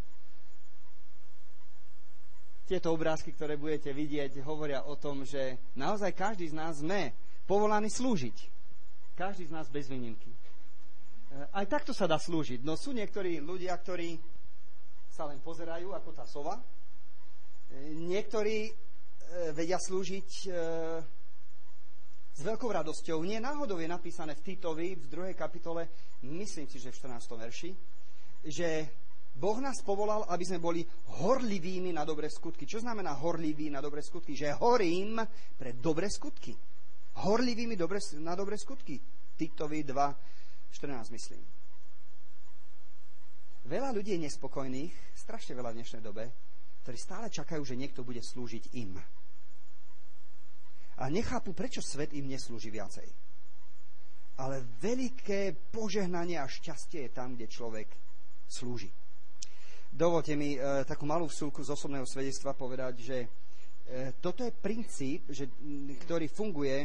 Speaker 1: Tieto obrázky, ktoré budete vidieť, hovoria o tom, že naozaj každý z nás sme povolaní slúžiť. Každý z nás bez výnimky. Aj takto sa dá slúžiť. No sú niektorí ľudia, ktorí sa len pozerajú ako tá sova. Niektorí e, vedia slúžiť e, s veľkou radosťou. Nie náhodou je napísané v Titovi v druhej kapitole, myslím si, že v štrnástom verši, že Boh nás povolal, aby sme boli horlivými na dobré skutky. Čo znamená horlivý na dobré skutky? Že horím pre dobré skutky. Horlivými dobre, na dobré skutky. Titovi dva štrnásť, myslím. Veľa ľudí je nespokojných, strašne veľa v dnešnej dobe, ktorí stále čakajú, že niekto bude slúžiť im. A nechápu, prečo svet im neslúži viacej. Ale veľké požehnanie a šťastie je tam, kde človek slúži. Dovolte mi e, takú malú vsúku z osobného svedectva povedať, že e, toto je princíp, že, ktorý funguje e,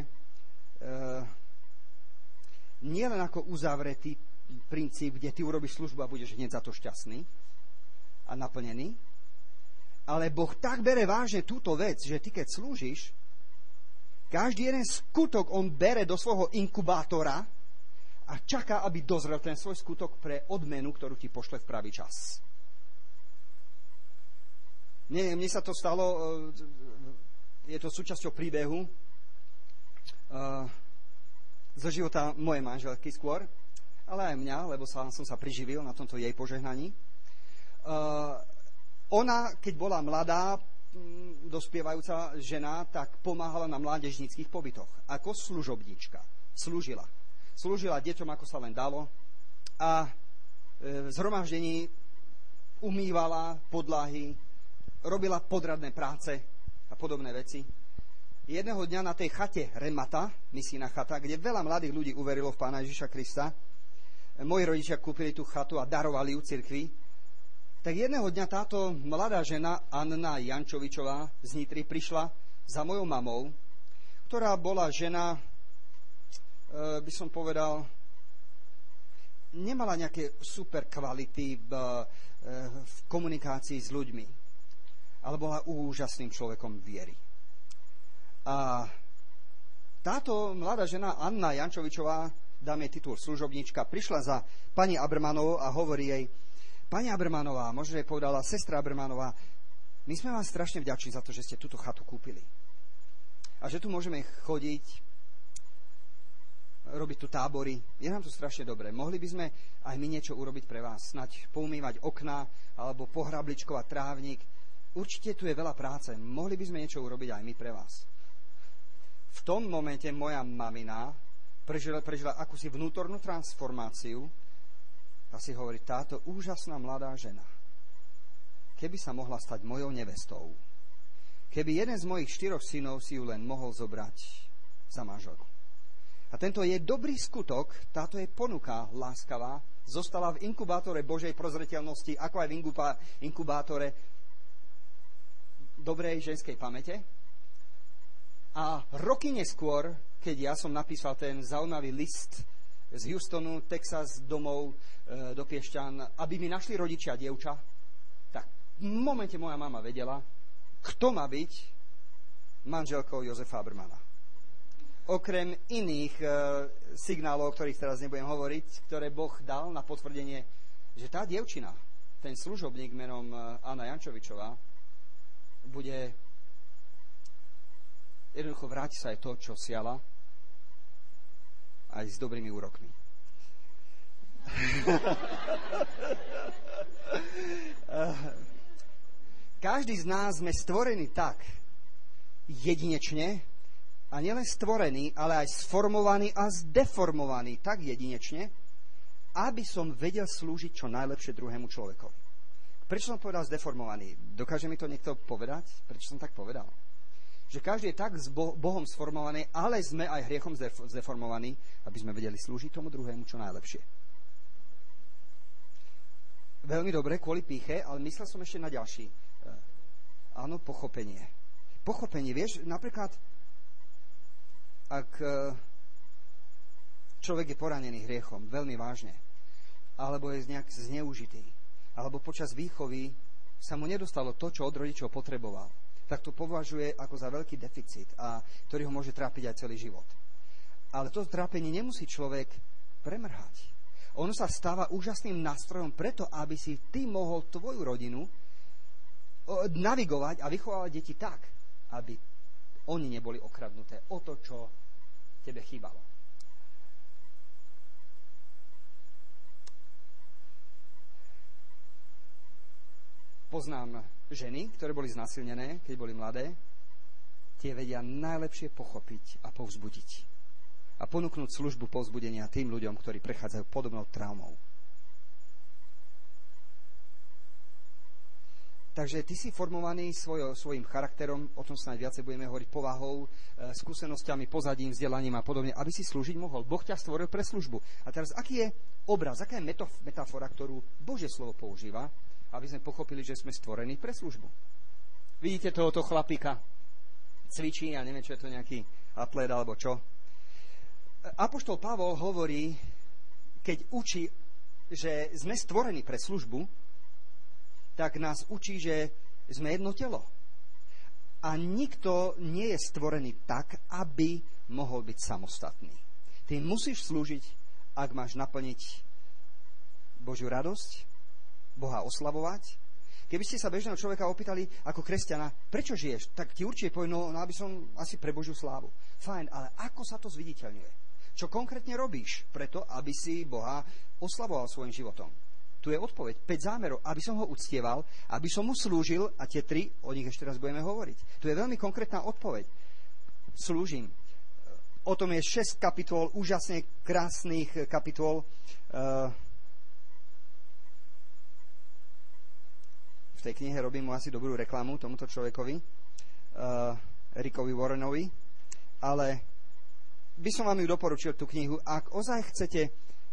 Speaker 1: nielen ako uzavretý princíp, kde ty urobíš službu a budeš hneď za to šťastný a naplnený, ale Boh tak bere vážne túto vec, že ty keď slúžiš, každý jeden skutok on bere do svojho inkubátora a čaká, aby dozrel ten svoj skutok pre odmenu, ktorú ti pošle v pravý čas. Nie, mne sa to stalo, je to súčasťou príbehu zo života mojej manželky skôr, ale aj mňa, lebo sa, som sa priživil na tomto jej požehnaní. Ona, keď bola mladá, dospievajúca žena, tak pomáhala na mládežníckych pobytoch. Ako služobníčka. Slúžila. Slúžila deťom, ako sa len dalo. A v zhromaždení umývala podlahy, robila podradné práce a podobné veci. Jedného dňa na tej chate Remata, misijná chata, kde veľa mladých ľudí uverilo v Pána Ježiša Krista, moji rodičia kúpili tú chatu a darovali ju cirkvi. Tak jedného dňa táto mladá žena, Anna Jančovičová z Nitry, prišla za mojou mamou, ktorá bola žena, by som povedal, nemala nejaké super kvality v, v komunikácii s ľuďmi, ale bola úžasným človekom viery. A táto mladá žena, Anna Jančovičová, dáme titul služobníčka, prišla za pani Abermanovou a hovorí jej: Pani Abermanová, možno jej povedala sestra Abermanová, my sme vám strašne vďační za to, že ste túto chatu kúpili. A že tu môžeme chodiť, robiť tu tábory. Je nám to strašne dobré. Mohli by sme aj my niečo urobiť pre vás. Snaď poumývať okná, alebo pohrabličkovať trávnik. Určite tu je veľa práce. Mohli by sme niečo urobiť aj my pre vás. V tom momente moja mamina prežila, prežila akúsi vnútornú transformáciu a si hovorí, táto úžasná mladá žena, keby sa mohla stať mojou nevestou, keby jeden z mojich štyroch synov si ju len mohol zobrať za manželku. A tento je dobrý skutok, táto je ponuka láskavá, zostala v inkubátore Božej prozreteľnosti, ako aj v inkubátore dobrej ženskej pamäte. A roky neskôr, keď ja som napísal ten zaujímavý list z Houstonu, Texas, domov e, do Piešťan, aby mi našli rodičia dievča, tak v momente moja mama vedela, kto má byť manželkou Jozefa Abermana. Okrem iných e, signálov, o ktorých teraz nebudem hovoriť, ktoré Boh dal na potvrdenie, že tá dievčina, ten služobník menom Anna Jančovičová, bude jednoducho vráti sa aj to, čo siala, aj s dobrými úrokmi. Každý z nás sme stvorení tak jedinečne, A nielen stvorený, ale aj sformovaný a zdeformovaný tak jedinečne, aby som vedel slúžiť čo najlepšie druhému človekovi. Prečo som povedal zdeformovaný? Dokáže mi to niekto povedať? Prečo som tak povedal? Že každý je tak s Bohom sformovaný, ale sme aj hriechom zdeformovaní, aby sme vedeli slúžiť tomu druhému čo najlepšie. Veľmi dobre, kvôli pýche, ale myslel som ešte na ďalší. Áno, pochopenie. Pochopenie, vieš, napríklad, ak človek je poranený hriechom, veľmi vážne, alebo je nejak zneužitý, alebo počas výchovy sa mu nedostalo to, čo od rodičov potreboval, tak to považuje ako za veľký deficit, a ktorý ho môže trápiť aj celý život. Ale to trápenie nemusí človek premrhať. Ono sa stáva úžasným nástrojom preto, aby si ty mohol tvoju rodinu navigovať a vychovávať deti tak, aby oni neboli okradnuté o to, čo tebe chýbalo. Poznám ženy, ktoré boli znásilnené, keď boli mladé. Tie vedia najlepšie pochopiť a povzbudiť. A ponúknuť službu povzbudenia tým ľuďom, ktorí prechádzajú podobnou traumou. Takže ty si formovaný svoj, svojim charakterom, o tom snáď viacej budeme hovoriť, povahou, e, skúsenosťami, pozadím, vzdelaním a podobne, aby si slúžiť mohol. Boh ťa stvoril pre službu. A teraz, aký je obraz, aká je metafora, ktorú Božie slovo používa, aby sme pochopili, že sme stvorení pre službu. Vidíte tohoto chlapíka? Cvičí, ja neviem, čo je to nejaký atlet alebo čo. Apoštol Pavol hovorí, keď učí, že sme stvorení pre službu, tak nás učí, že sme jedno telo. A nikto nie je stvorený tak, aby mohol byť samostatný. Ty musíš slúžiť, ak máš naplniť Božiu radosť, Boha oslavovať. Keby ste sa bežného človeka opýtali ako kresťana, prečo žiješ, tak ti určite povie, no, no aby som asi pre Božiu slávu. Fajn, ale ako sa to zviditeľňuje? Čo konkrétne robíš preto, aby si Boha oslavoval svojim životom? Tu je odpoveď. päť zámerov, aby som ho uctieval, aby som mu slúžil, a tie tri, o nich ešte raz budeme hovoriť. Tu je veľmi konkrétna odpoveď. Slúžim. O tom je šesť kapitol, úžasne krásnych kapitol. V tej knihe robím mu asi dobrú reklamu tomuto človekovi, Rickovi Warrenovi, ale by som vám ju doporučil, tú knihu. Ak ozaj chcete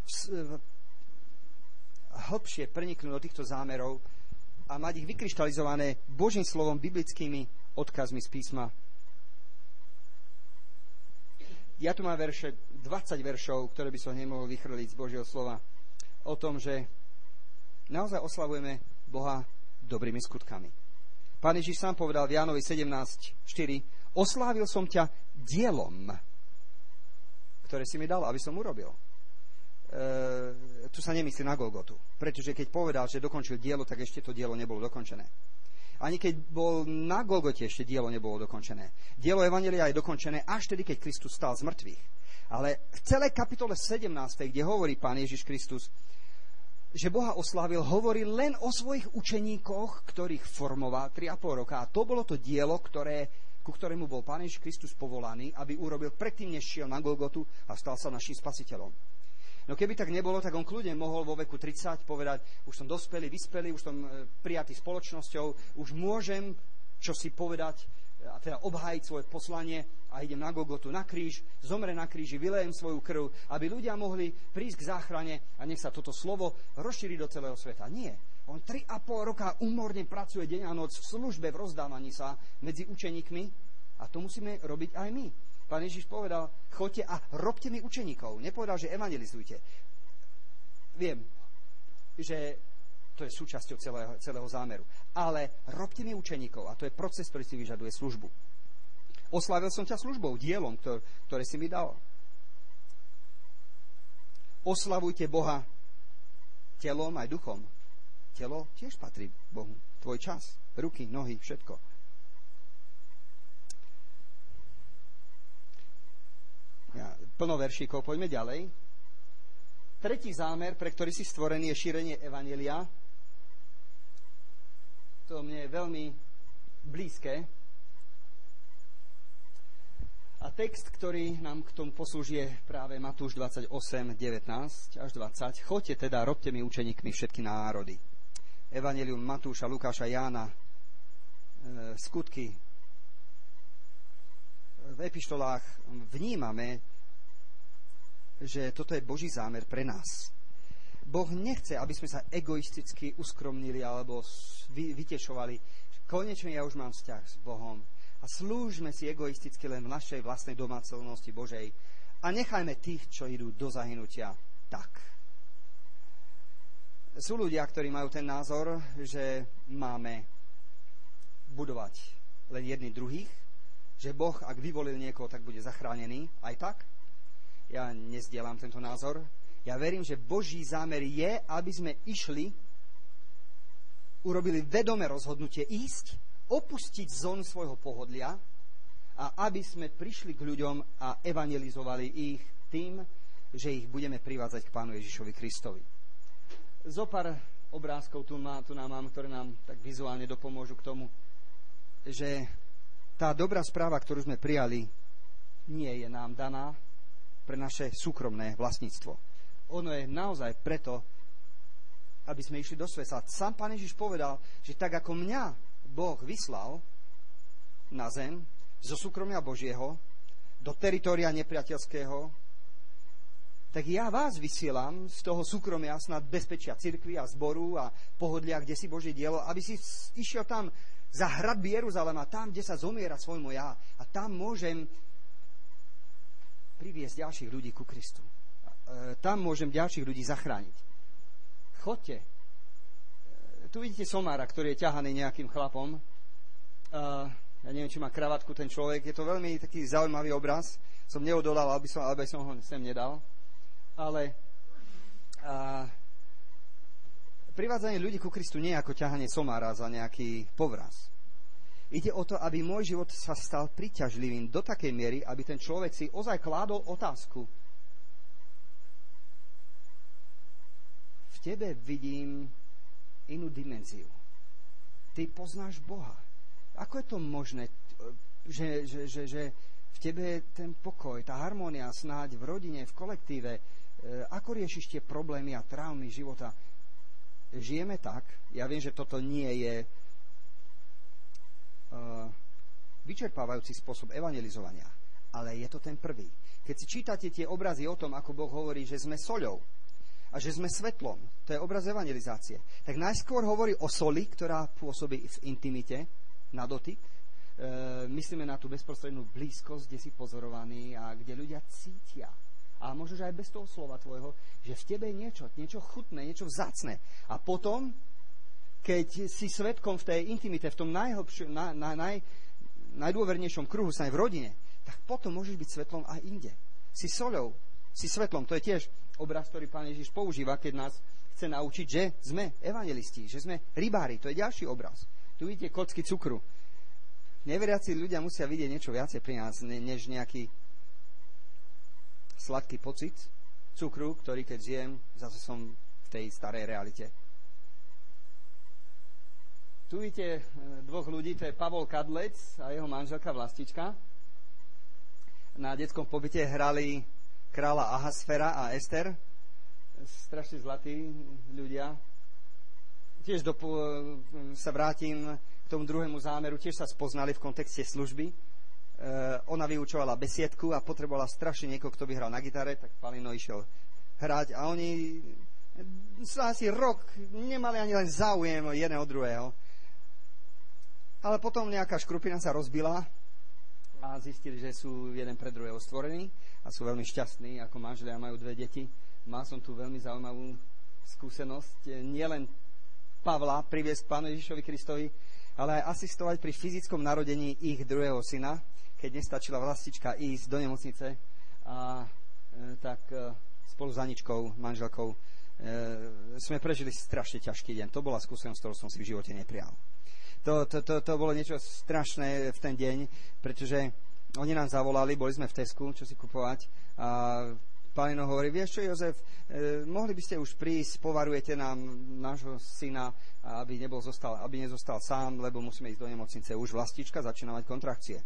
Speaker 1: hlbšie preniknúť do týchto zámerov a mať ich vykryštalizované Božím slovom, biblickými odkazmi z písma. Ja tu mám verše, dvadsať veršov, ktoré by som nemohol vychrliť z Božieho slova, o tom, že naozaj oslavujeme Boha dobrými skutkami. Pán Ježiš sám povedal v Jánovi sedemnásť štyri: oslávil som ťa dielom, ktoré si mi dal, aby som urobil. E, tu sa nemyslí na Golgotu, pretože keď povedal, že dokončil dielo, tak ešte to dielo nebolo dokončené. Ani keď bol na Golgote, ešte dielo nebolo dokončené. Dielo evanjelia je dokončené až tedy, keď Kristus stál z mŕtvych. Ale v celej kapitole sedemnástej, kde hovorí Pán Ježiš Kristus, že Boha oslávil, hovorí len o svojich učeníkoch, ktorých formoval tri a pol roka. A to bolo to dielo, ktoré, ku ktorému bol Pán Ježiš Kristus povolaný, aby urobil predtým, než šiel na Golgotu a stal sa naším spasiteľom. No keby tak nebolo, tak on kľudne mohol vo veku tridsať povedať, už som dospelý, vyspelý, už som prijatý spoločnosťou, už môžem čo si povedať, a teda obhájiť svoje poslanie a idem na Golgotu, na kríž, zomre na kríži, vylejem svoju krv, aby ľudia mohli prísť k záchrane a nech sa toto slovo rozšíri do celého sveta. Nie. On tri a pol roka umorne pracuje deň a noc v službe, v rozdávaní sa medzi učeníkmi a to musíme robiť aj my. Pán Ježiš povedal, choďte a robte mi učeníkov. Nepovedal, že evangelizujte. Viem, že to je súčasťou celého, celého zámeru. Ale robte mi učeníkov a to je proces, ktorý si vyžaduje službu. Oslávil som ťa službou, dielom, ktoré, ktoré si mi dal. Oslavujte Boha telom aj duchom. Telo tiež patrí Bohu. Tvoj čas, ruky, nohy, všetko. Ja, plno veršíkov, poďme ďalej. Tretí zámer, pre ktorý si stvorený, je šírenie evanjelia. To mne je veľmi blízke. A text, ktorý nám k tomu poslúži, je práve Matúš dvadsaťosem, devätnásť až dvadsať. Choďte teda, robte mi učeníkmi všetky národy. Evanjelium Matúša, Lukáša, Jána, e, skutky. V epištolách vnímame, že toto je Boží zámer pre nás. Boh nechce, aby sme sa egoisticky uskromnili alebo vytešovali. Konečne ja už mám vzťah s Bohom. A slúžme si egoisticky len v našej vlastnej domácnosti Božej a nechajme tých, čo idú do zahynutia, tak. Sú ľudia, ktorí majú ten názor, že máme budovať len jedných druhých, že Boh, ak vyvolil niekoho, tak bude zachránený. Aj tak? Ja nezdielam tento názor. Ja verím, že Boží zámer je, aby sme išli, urobili vedomé rozhodnutie ísť, opustiť zónu svojho pohodlia a aby sme prišli k ľuďom a evangelizovali ich tým, že ich budeme privádzať k Pánu Ježišovi Kristovi. Zopár obrázkov tu, má, tu nám mám, ktoré nám tak vizuálne dopomôžu k tomu, že tá dobrá správa, ktorú sme prijali, nie je nám daná pre naše súkromné vlastníctvo. Ono je naozaj preto, aby sme išli do sveta. Sám Pán Ježiš povedal, že tak ako mňa Boh vyslal na zem zo súkromia Božieho do teritória nepriateľského, tak ja vás vysielam z toho súkromia snad bezpečia cirkvi a zboru a pohodlia, kde si Božie dielo, aby si išiel tam za hradby Jeruzalema, tam, kde sa zomiera svojmu ja. A tam môžem priviesť ďalších ľudí ku Kristu. Tam môžem ďalších ľudí zachrániť. Choďte. Tu vidíte somára, ktorý je ťahaný nejakým chlapom. Uh, ja neviem, či má kravatku ten človek. Je to veľmi taký zaujímavý obraz. Som neodolal, aby som, aby som ho sem nedal. Ale uh, privádzanie ľudí ku Kristu nie je ako ťahanie somára za nejaký povraz. Ide o to, aby môj život sa stal príťažlivým do takej miery, aby ten človek si ozaj kládol otázku. V tebe vidím inú dimenziu. Ty poznáš Boha. Ako je to možné, že, že, že, že v tebe je ten pokoj, tá harmónia snáď v rodine, v kolektíve, ako riešiš tie problémy a traumy života? Žijeme tak, ja viem, že toto nie je uh, vyčerpávajúci spôsob evangelizovania, ale je to ten prvý. Keď si čítate tie obrazy o tom, ako Boh hovorí, že sme soľou, a že sme svetlom, to je obraz evangelizácie, tak najskôr hovorí o soli, ktorá pôsobí v intimite, na dotyk. E, myslíme na tú bezprostrednú blízkosť, kde si pozorovaný a kde ľudia cítia. A možno, že aj bez toho slova tvojho, že v tebe je niečo, niečo chutné, niečo vzácne. A potom, keď si svedkom v tej intimite, v tom najhlbšom, na, na, naj, najdôvernejšom kruhu, sa aj v rodine, tak potom môžeš byť svetlom aj inde. Si soľou, si svetlom, to je tiež obraz, ktorý Pán Ježiš používa, keď nás chce naučiť, že sme evangelisti, že sme rybári. To je ďalší obraz. Tu vidíte kocky cukru. Neveriaci ľudia musia vidieť niečo viacej pri nás, než nejaký sladký pocit cukru, ktorý keď zjem, zase som v tej starej realite. Tu vidíte dvoch ľudí, to je Pavol Kadlec a jeho manželka Vlastička. Na detskom pobyte hrali kráľa Ahasfera a Ester. Strašne zlatí ľudia. Tiež do, sa vrátim k tomu druhému zámeru. Tiež sa spoznali v kontexte služby. E, ona vyučovala besiedku a potrebovala strašne niekoho, kto by hral na gitare, tak Palino išiel hrať a oni sa asi rok nemali ani len záujem jeden od druhého. Ale potom nejaká škrupina sa rozbila a zistili, že sú jeden pre druhého stvorení a sú veľmi šťastní, ako manželia majú dve deti. Mal som tu veľmi zaujímavú skúsenosť. Nie len Pavla priviesť k Pánu Ježišovi Kristovi, ale aj asistovať pri fyzickom narodení ich druhého syna, keď nestačila Vlastička ísť do nemocnice a e, tak e, spolu s Aničkou, manželkou, e, sme prežili strašne ťažký deň. To bola skúsenosť, ktorú som si v živote neprijal. To, to, to, to bolo niečo strašné v ten deň, pretože oni nám zavolali, boli sme v Tesku, čo si kupovať a Pálino hovorí, vieš čo, Jozef, eh, mohli by ste už prísť, povarujete nám nášho syna, aby, nebol zostal, aby nezostal sám, lebo musíme ísť do nemocnice. Už Vlastička začína mať kontrakcie.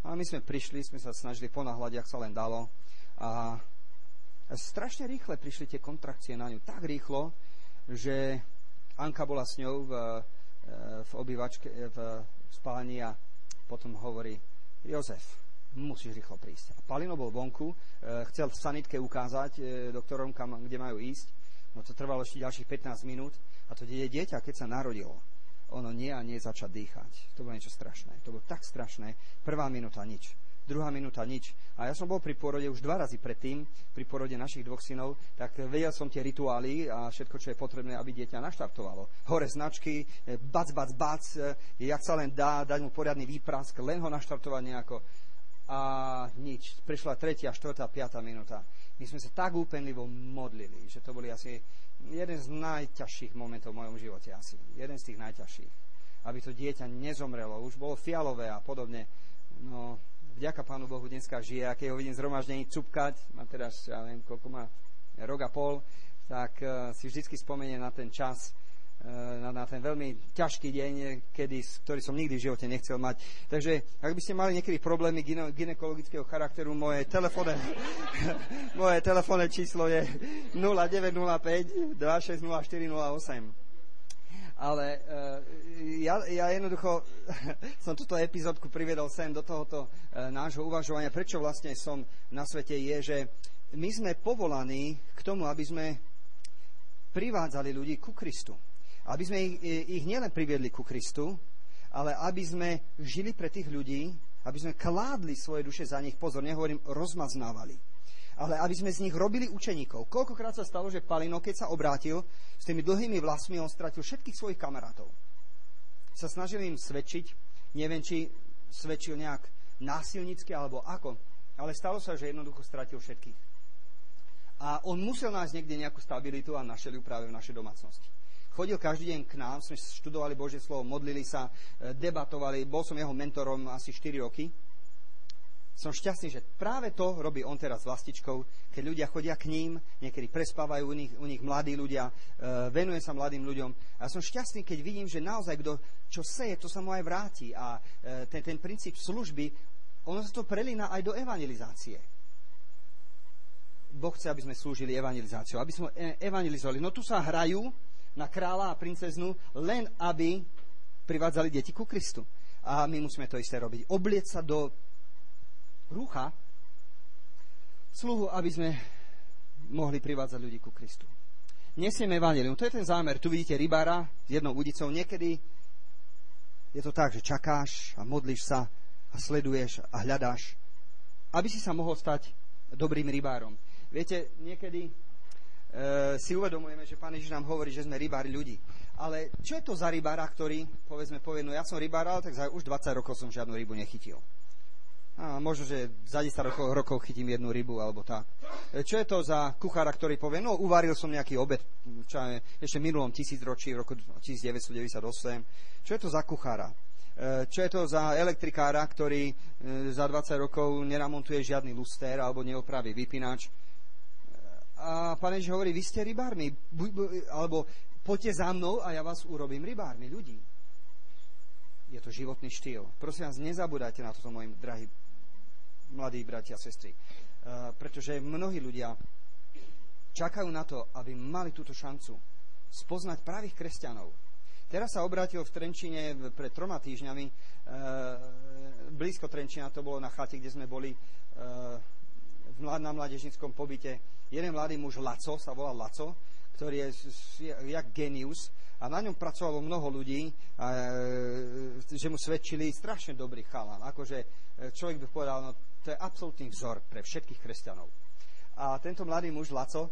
Speaker 1: A my sme prišli, sme sa snažili ponáhľať, jak sa len dalo. A strašne rýchle prišli tie kontrakcie na ňu. Tak rýchlo, že Anka bola s ňou v, v obývačke, v spálni a potom hovorí: Jozef, musíš rýchlo prísť. A Palino bol vonku, chcel v sanitke ukázať doktorom, kam, kde majú ísť. No to trvalo ešte ďalších pätnásť minút. A to dieťa, keď sa narodilo, ono nie a nie začať dýchať. To bolo niečo strašné. To bolo tak strašné. Prvá minúta nič. Druhá minúta nič. A ja som bol pri pôrode už dva razy predtým, pri pôrode našich dvoch synov, tak vedel som tie rituály a všetko, čo je potrebné, aby dieťa naštartovalo. Hore značky, bac, bac, bac, jak sa len dá, dať mu poriadny výprask, len ho naštartovať nejako. A nič. Prišla tretia, štvrtá, piata minúta. My sme sa tak úpenlivo modlili, že to boli asi jeden z najťažších momentov v mojom živote asi. Jeden z tých najťažších. Aby to dieťa nezomrelo. Už bolo fialové a podobne. No, vďaka Pánu Bohu dneska žije. A keď ho vidím zhromaždení cupkať, má teraz, ja neviem, koľko má, rok a pol, tak uh, si vždycky spomenie na ten čas, Na, na ten veľmi ťažký deň, kedy, ktorý som nikdy v živote nechcel mať. Takže, ak by ste mali niekedy problémy gine, gynekologického charakteru, moje telefónne moje telefónne číslo je nula deväť nula päť dva šesť nula štyri nula osem. Ale uh, ja, ja jednoducho som túto epizódku priviedol sem do tohoto uh, nášho uvažovania. Prečo vlastne som na svete je, že my sme povolaní k tomu, aby sme privádzali ľudí ku Kristu. Aby sme ich, ich nielen priviedli ku Kristu, ale aby sme žili pre tých ľudí, aby sme kládli svoje duše za nich, pozor, nehovorím, rozmaznávali, ale aby sme z nich robili učeníkov. Koľkokrát sa stalo, že Palino, keď sa obrátil s tými dlhými vlasmi, on stratil všetkých svojich kamarátov. Sa snažil im svedčiť, neviem, či svedčil nejak násilnícky alebo ako, ale stalo sa, že jednoducho stratil všetkých. A on musel nájsť niekde nejakú stabilitu a našiel ju práve v našej domácnosti. Chodil každý deň k nám, sme študovali Božie slovo, modlili sa, debatovali, bol som jeho mentorom asi štyri roky. Som šťastný, že práve to robí on teraz s Vlastičkou, keď ľudia chodia k ním, niekedy prespávajú u nich, u nich mladí ľudia, venuje sa mladým ľuďom. A som šťastný, keď vidím, že naozaj kto čo seje, to sa mu aj vráti. A ten, ten princíp služby, ono sa to prelína aj do evangelizácie. Boh chce, aby sme slúžili evangelizáciou, aby sme evangelizovali. No tu sa hrajú na kráľa a princeznu, len aby privádzali deti ku Kristu. A my musíme to isté robiť. Oblieť sa do rúcha sluhu, aby sme mohli privádzať ľudí ku Kristu. Nesieme evanjelium. To je ten zámer. Tu vidíte rybára s jednou udicou. Niekedy je to tak, že čakáš a modlíš sa a sleduješ a hľadáš, aby si sa mohol stať dobrým rybárom. Viete, niekedy Uh, si uvedomujeme, že Pán Ježiš nám hovorí, že sme rybári ľudí. Ale čo je to za rybára, ktorý, povedzme, povie, no ja som rybár, ale tak za už dvadsať rokov som žiadnu rybu nechytil. A možno, že za desať rokov, rokov chytím jednu rybu, alebo tak. Čo je to za kuchára, ktorý povie, no uvaril som nejaký obed, čo je ešte v minulom tisícročí, v roku devätnásťstodeväťdesiatosem. Čo je to za kuchára? Čo je to za elektrikára, ktorý za dvadsať rokov nenamontuje žiadny luster alebo neopraví vypínač? A Pán Ježiš hovorí, vy ste rybármi, alebo poďte za mnou a ja vás urobím rybármi ľudí. Je to životný štýl. Prosím vás, nezabúdajte na toto, moji drahí mladí bratia a sestry. Uh, pretože mnohí ľudia čakajú na to, aby mali túto šancu spoznať pravých kresťanov. Teraz sa obrátil v Trenčíne pred troma týždňami, uh, blízko Trenčína, to bolo na chate, kde sme boli uh, na mládežníckom pobyte. Jeden mladý muž, Laco, sa volal Laco, ktorý je, je jak genius a na ňom pracovalo mnoho ľudí, a, že mu svedčili strašne dobrý chalan. Akože človek by povedal, no to je absolútny vzor pre všetkých kresťanov. A tento mladý muž, Laco, uh,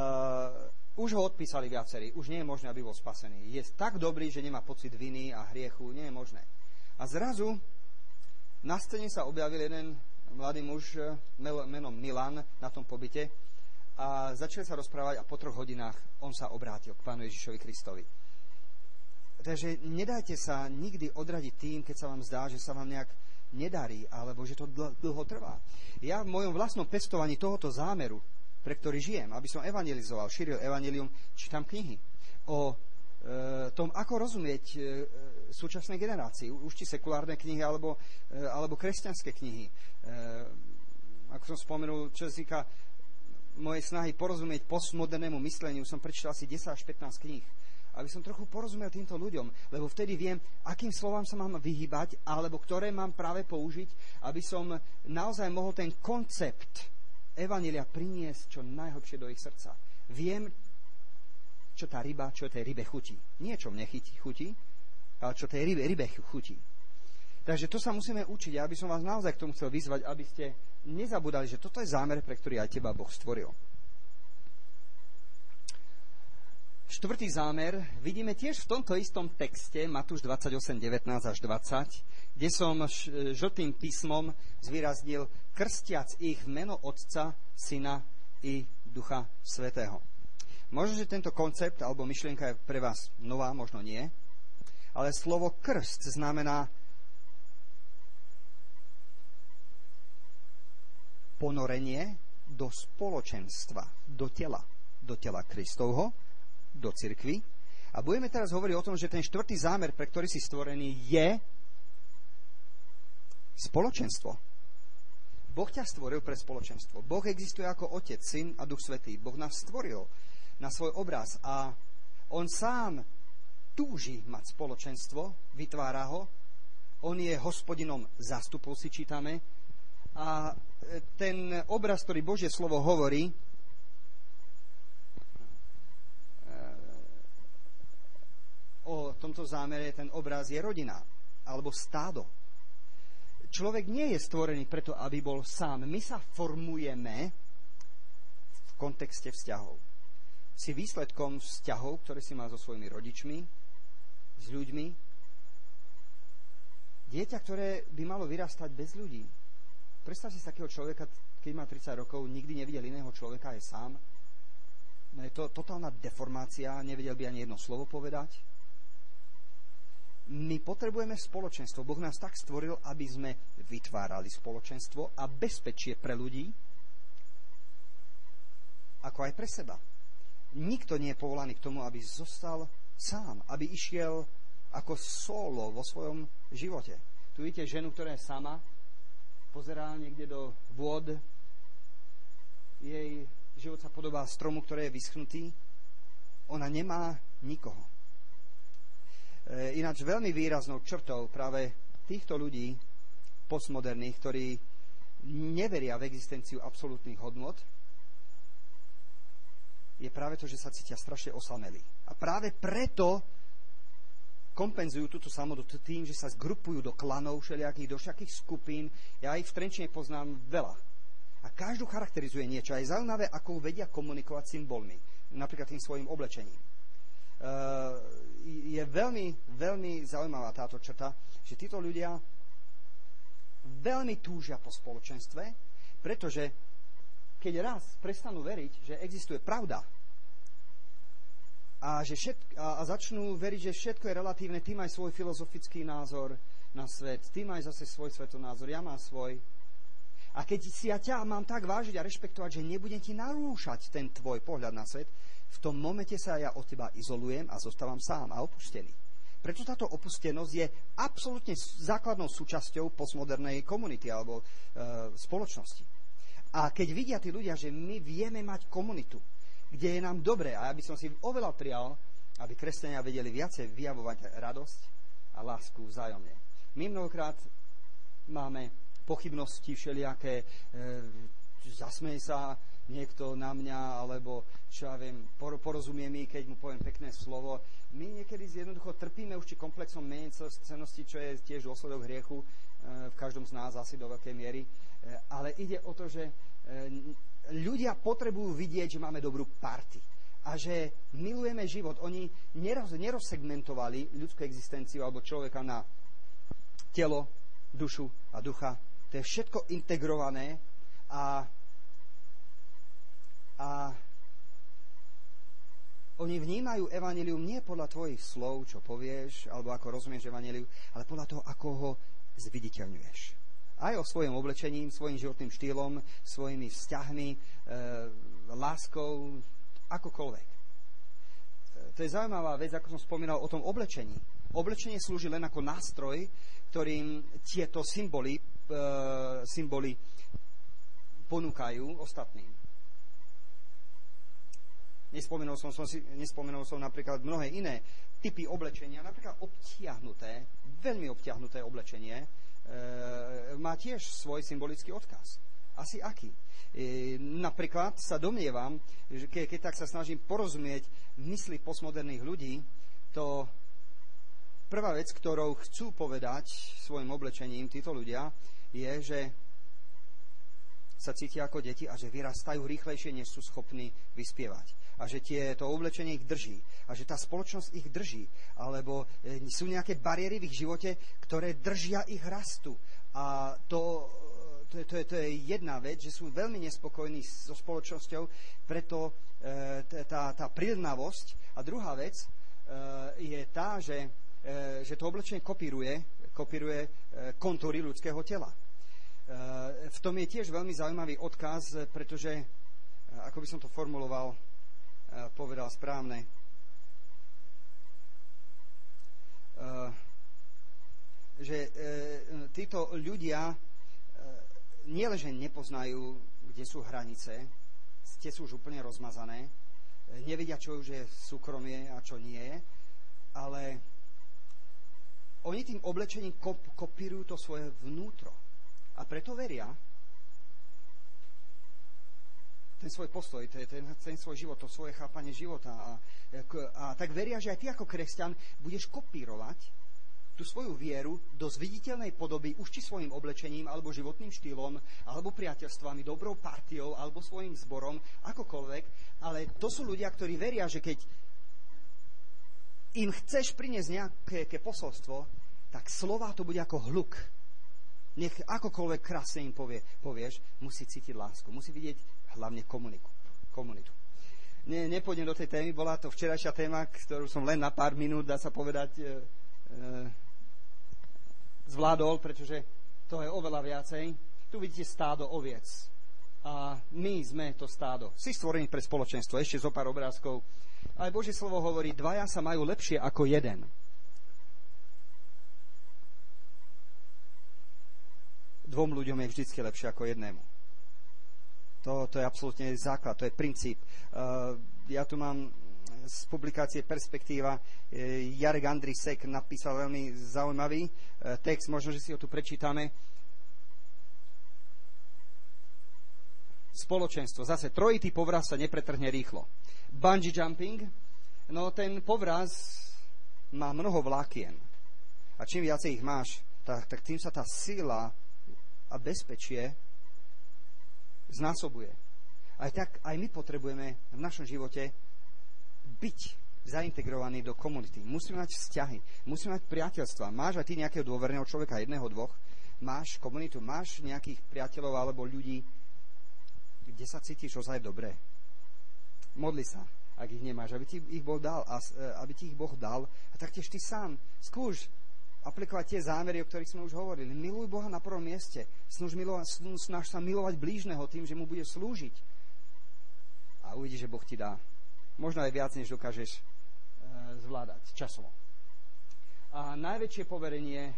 Speaker 1: už ho odpísali viacerí. Už nie je možné, aby bol spasený. Je tak dobrý, že nemá pocit viny a hriechu. Nie je možné. A zrazu na scéne sa objavil jeden mladý muž menom Milan na tom pobyte a začali sa rozprávať a po troch hodinách on sa obrátil k Pánu Ježišovi Kristovi. Takže nedajte sa nikdy odradiť tým, keď sa vám zdá, že sa vám nejak nedarí, alebo že to dl- dlho trvá. Ja v mojom vlastnom pestovaní tohoto zámeru, pre ktorý žijem, aby som evangelizoval, šíril evanjelium, čítam knihy o tom, ako rozumieť e, súčasnej generácii, už či sekulárne knihy, alebo, e, alebo kresťanské knihy. E, ako som spomenul, čo sa týka mojej snahy porozumieť postmodernému mysleniu, som prečítal asi desať až pätnásť kníh, aby som trochu porozumel týmto ľuďom, lebo vtedy viem, akým slovám sa mám vyhýbať, alebo ktoré mám práve použiť, aby som naozaj mohol ten koncept evanjelia priniesť čo najhlbšie do ich srdca. Viem, čo tá ryba, čo tej rybe chutí. Nie čo mne chutí, chutí, ale čo tej rybe, rybe chutí. Takže to sa musíme učiť. Ja by som vás naozaj k tomu chcel vyzvať, aby ste nezabudali, že toto je zámer, pre ktorý aj teba Boh stvoril. Štvrtý zámer vidíme tiež v tomto istom texte, Matúš dvadsaťosem, devätnásť až dvadsať, kde som žltým písmom zvýraznil krstiac ich v meno Otca, Syna i Ducha Svätého. Možno, že tento koncept alebo myšlienka je pre vás nová, možno nie, ale slovo krst znamená ponorenie do spoločenstva, do tela, do tela Kristovho, do cirkvi. A budeme teraz hovoriť o tom, že ten štvrtý zámer, pre ktorý si stvorený, je spoločenstvo. Boh ťa stvoril pre spoločenstvo. Boh existuje ako Otec, Syn a Duch Svätý. Boh nás stvoril na svoj obraz a on sám túži mať spoločenstvo, vytvára ho, on je hospodinom zástupov, si čítame, a ten obraz, ktorý Božie slovo hovorí, o tomto zámere, ten obraz je rodina alebo stádo. Človek nie je stvorený preto, aby bol sám. My sa formujeme v kontexte vzťahov. Si výsledkom vzťahov, ktoré si má so svojimi rodičmi, s ľuďmi. Dieťa, ktoré by malo vyrastať bez ľudí. Predstavte si takého človeka, keď má tridsať rokov, nikdy nevidel iného človeka, je sám. No je to totálna deformácia, nevedel by ani jedno slovo povedať. My potrebujeme spoločenstvo. Boh nás tak stvoril, aby sme vytvárali spoločenstvo a bezpečie pre ľudí, ako aj pre seba. Nikto nie je povolaný k tomu, aby zostal sám, aby išiel ako solo vo svojom živote. Tu vidíte ženu, ktorá je sama, pozerá niekde do vôd, jej život sa podobá stromu, ktorý je vyschnutý, ona nemá nikoho. E, ináč veľmi výraznou črtou práve týchto ľudí postmoderných, ktorí neveria v existenciu absolútnych hodnôt, je práve to, že sa cítia strašne osamelí. A práve preto kompenzujú túto samotu tým, že sa zgrupujú do klanov všelijakých, do všakých skupín. Ja ich v Trenčine poznám veľa. A každú charakterizuje niečo. A je zaujímavé, ako vedia komunikovať symbolmi. Napríklad tým svojim oblečením. Uh, je veľmi, veľmi zaujímavá táto črta, že títo ľudia veľmi túžia po spoločenstve, pretože keď raz prestanú veriť, že existuje pravda a, že všetko, a, a začnú veriť, že všetko je relatívne, ty máš svoj filozofický názor na svet, ty máš zase svoj svetonázor, ja mám svoj. A keď si ja ťa mám tak vážiť a rešpektovať, že nebudem ti narúšať ten tvoj pohľad na svet, v tom momente sa ja od teba izolujem a zostávam sám a opustený. Preto táto opustenosť je absolútne základnou súčasťou postmodernej komunity alebo e, spoločnosti. A keď vidia tí ľudia, že my vieme mať komunitu, kde je nám dobre, a ja by som si oveľa prijal, aby kresťania vedeli viacej vyjavovať radosť a lásku vzájomne. My mnohokrát máme pochybnosti všelijaké, e, zasmeje sa niekto na mňa, alebo čo ja viem, porozumie mi, keď mu poviem pekné slovo. My niekedy jednoducho trpíme už či komplexom meniteľnosti, čo je tiež dôsledok hriechu e, v každom z nás asi do veľkej miery. Ale ide o to, že ľudia potrebujú vidieť, že máme dobrú party a že milujeme život. Oni neroz, nerozsegmentovali ľudskú existenciu alebo človeka na telo, dušu a ducha. To je všetko integrované a, a oni vnímajú evanjelium nie podľa tvojich slov, čo povieš, alebo ako rozumieš evanjeliu, ale podľa toho, ako ho zviditeľňuješ. Aj o svojom oblečením, svojim životným štýlom, svojimi vzťahmi, e, láskou, akokoľvek. E, to je zaujímavá vec, ako som spomínal o tom oblečení. Oblečenie slúži len ako nástroj, ktorým tieto symboly, e, symboly ponúkajú ostatným. Nespomenul som, som si, nespomenul som napríklad mnohé iné typy oblečenia, napríklad obtiahnuté, veľmi obtiahnuté oblečenie, e, má tiež svoj symbolický odkaz. Asi aký? E, napríklad sa domnievam, že ke, keď tak sa snažím porozumieť mysli postmoderných ľudí, to prvá vec, ktorou chcú povedať svojim oblečením títo ľudia, je, že sa cítia ako deti a že vyrastajú rýchlejšie, než sú schopní vyspievať. A že tie, to oblečenie ich drží. A že tá spoločnosť ich drží. Alebo e, sú nejaké bariéry v ich živote, ktoré držia ich rastu. A to, to, to, je, to je jedna vec, že sú veľmi nespokojní so spoločnosťou, preto e, tá, tá prirovnavosť. A druhá vec e, je tá, že, e, že to oblečenie kopíruje, kopíruje e, kontúry ľudského tela. E, v tom je tiež veľmi zaujímavý odkaz, pretože, e, ako by som to formuloval, povedal správne. Že títo ľudia nielenže nepoznajú, kde sú hranice, tie sú už úplne rozmazané, nevedia, čo už je súkromie a čo nie, ale oni tým oblečením kop- kopírujú to svoje vnútro. A preto veria, ten svoj postoj, ten, ten, ten svoj život, to svoje chápanie života. A, a tak veria, že aj ty ako kresťan budeš kopírovať tú svoju vieru do zviditeľnej podoby už či svojim oblečením, alebo životným štýlom, alebo priateľstvami, dobrou partiou, alebo svojim zborom, akokoľvek. Ale to sú ľudia, ktorí veria, že keď im chceš priniesť nejaké posolstvo, tak slová to bude ako hluk. Nech akokoľvek krásne im povie, povieš, musí cítiť lásku, musí vidieť hlavne komuniku, komunitu. Ne, nepôjdem do tej témy, bola to včerajšia téma, ktorú som len na pár minút, dá sa povedať, e, e, zvládol, pretože to je oveľa viacej. Tu vidíte stádo oviec. A my sme to stádo. Si stvorený pre spoločenstvo. Ešte zo pár obrázkov. Ale Božie slovo hovorí, dvaja sa majú lepšie ako jeden. Dvom ľuďom je vždycky lepšie ako jednému. To, to je absolútne základ, to je princíp. Uh, ja tu mám z publikácie Perspektíva, uh, Jarek Andrisek napísal veľmi zaujímavý uh, text, možno, že si ho tu prečítame. Spoločenstvo. Zase trojitý povraz sa nepretrhne rýchlo. Bungee jumping, no ten povraz má mnoho vlákien. A čím viacej ich máš, tak, tak tým sa tá sila a bezpečie znásobuje. Aj tak, aj my potrebujeme v našom živote byť zaintegrovaní do komunity. Musíme mať vzťahy, musíme mať priateľstva. Máš aj ty nejakého dôverného človeka, jedného, dvoch? Máš komunitu, máš nejakých priateľov alebo ľudí, kde sa cítiš ozaj dobre? Modli sa, ak ich nemáš, aby ti ich Boh dal, a, aby ti ich Boh dal. A taktiež ty sám skúš aplikovať tie zámery, o ktorých sme už hovorili. Miluj Boha na prvom mieste. Snaž, milovať, snaž sa milovať blížneho tým, že mu budeš slúžiť. A uvidíš, že Boh ti dá. Možno aj viac, než dokážeš e, zvládať časovo. A najväčšie poverenie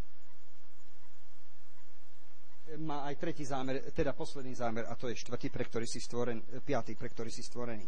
Speaker 1: má aj tretí zámer, teda posledný zámer, a to je štvrtý, pre ktorý si stvoren, piatý, pre ktorý si stvorený.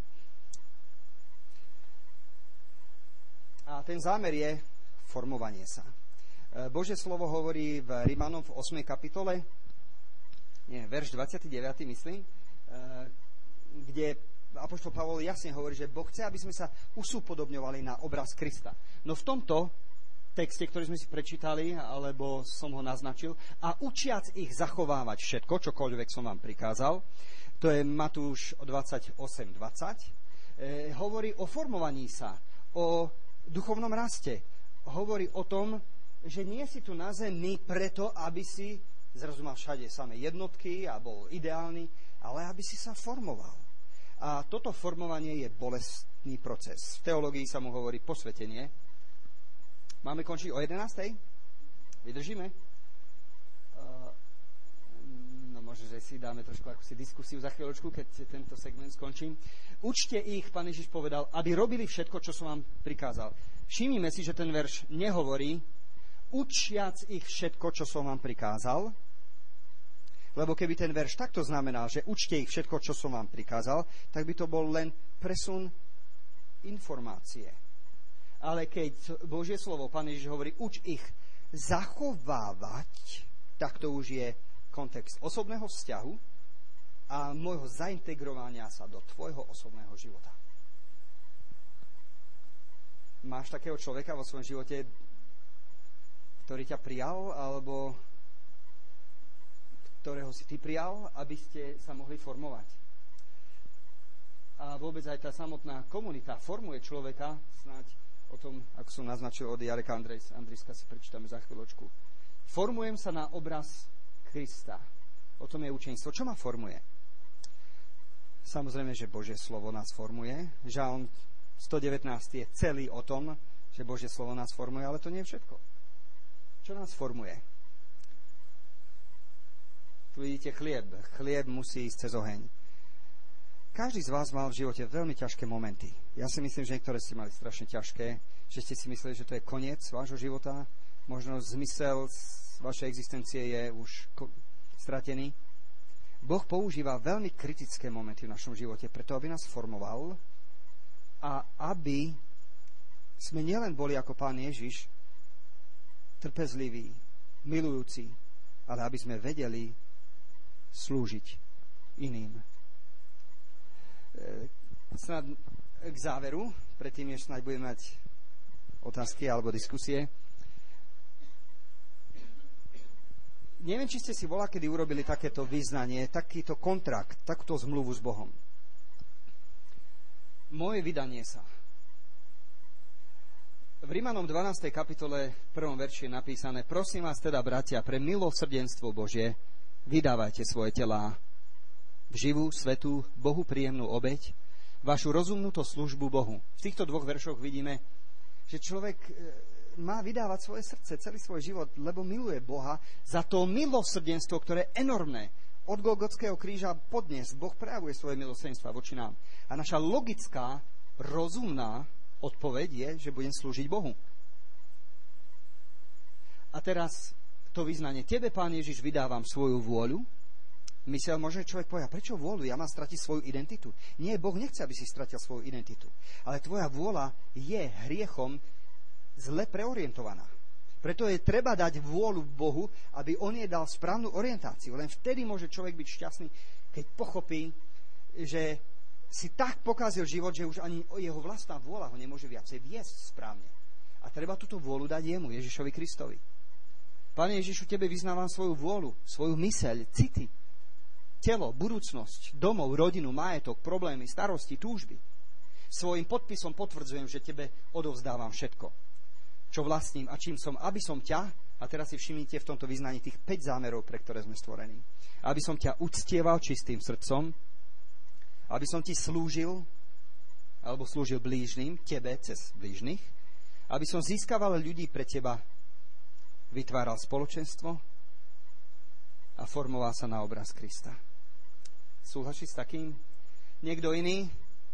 Speaker 1: A ten zámer je formovanie sa. Božie slovo hovorí v Rimanom v ôsmej kapitole, nie, verš dvadsiaty deviaty myslím, kde apoštol Pavol jasne hovorí, že Boh chce, aby sme sa usúpodobňovali na obraz Krista. No v tomto texte, ktorý sme si prečítali, alebo som ho naznačil, a učiac ich zachovávať všetko, čokoľvek som vám prikázal, to je Matúš dvadsaťosem dvadsať, eh, hovorí o formovaní sa, o duchovnom raste. Hovorí o tom, že nie si tu na zemi preto, aby si zrazu mal všade samé jednotky a bol ideálny, ale aby si sa formoval. A toto formovanie je bolestný proces. V teológii sa mu hovorí posvetenie. Máme končiť o jedenástej? Vydržíme? Uh, no možno, že si dáme trošku ako si diskusiu za chvíľočku, keď tento segment skončím. Učte ich, Pán Ježiš povedal, aby robili všetko, čo som vám prikázal. Všimnime si, že ten verš nehovorí, učiac ich všetko, čo som vám prikázal, lebo keby ten verš takto znamenal, že učte ich všetko, čo som vám prikázal, tak by to bol len presun informácie. Ale keď Božie slovo, Pán Ježiš hovorí, uč ich zachovávať, tak to už je kontext osobného vzťahu a môjho zaintegrovania sa do tvojho osobného života. Máš takého človeka vo svojom živote, ktorý ťa prijal, alebo ktorého si ty prijal, aby ste sa mohli formovať. A vôbec aj tá samotná komunita formuje človeka, snáď o tom, ako som naznačil od Jareka Andrejs, Andriska si prečítame za chvíľočku. Formujem sa na obraz Krista. O tom je učenictvo. Čo ma formuje? Samozrejme, že Božie slovo nás formuje. Žalm sto devätnásť je celý o tom, že Božie slovo nás formuje, ale to nie je všetko. Čo nás formuje? Tu vidíte chlieb. Chlieb musí ísť cez oheň. Každý z vás mal v živote veľmi ťažké momenty. Ja si myslím, že niektoré ste mali strašne ťažké, že ste si mysleli, že to je koniec vášho života. Možno zmysel vašej existencie je už stratený. Boh používa veľmi kritické momenty v našom živote, preto aby nás formoval a aby sme nielen boli ako Pán Ježiš, trpezliví, milujúci, ale aby sme vedeli slúžiť iným. Snad k záveru, predtým, než snáď budeme mať otázky alebo diskusie. Neviem, či ste si volá, kedy urobili takéto vyznanie, takýto kontrakt, takúto zmluvu s Bohom. Moje vydanie sa. V Rímanom dvanástej kapitole v prvom verši je napísané: Prosím vás teda, bratia, pre milosrdenstvo Božie, vydávajte svoje telá v živú, svätú, Bohu príjemnú obeť, vašu rozumnúto službu Bohu. V týchto dvoch veršoch vidíme, že človek má vydávať svoje srdce, celý svoj život, lebo miluje Boha za to milosrdenstvo, ktoré je enormné. Od Golgotského kríža podnes Boh prejavuje svoje milosrdenstvo voči nám. A naša logická, rozumná odpoveď je, že budem slúžiť Bohu. A teraz to vyznanie. Tebe, Pán Ježiš, vydávam svoju vôľu. Myslel, možno človek povie, prečo vôľu? Ja mám stratiť svoju identitu. Nie, Boh nechce, aby si stratil svoju identitu. Ale tvoja vôľa je hriechom zle preorientovaná. Preto je treba dať vôľu Bohu, aby on jej dal správnu orientáciu. Len vtedy môže človek byť šťastný, keď pochopí, že si tak pokazil život, že už ani jeho vlastná vôľa ho nemôže viacej viesť správne. A treba túto vôľu dať jemu, Ježišovi Kristovi. Pane Ježišu, tebe vyznávam svoju vôľu, svoju myseľ, city, telo, budúcnosť, domov, rodinu, majetok, problémy, starosti, túžby. Svojím podpisom potvrdzujem, že tebe odovzdávam všetko, čo vlastním a čím som, aby som ťa, a teraz si všimnite v tomto vyznaní tých päť zámerov, pre ktoré sme stvorení, aby som ťa uctieval čistým srdcom, aby som ti slúžil, alebo slúžil blížnym, tebe cez blížnych, aby som získaval ľudí pre teba, vytváral spoločenstvo a formoval sa na obraz Krista. Súhlasí s takým? Niekto iný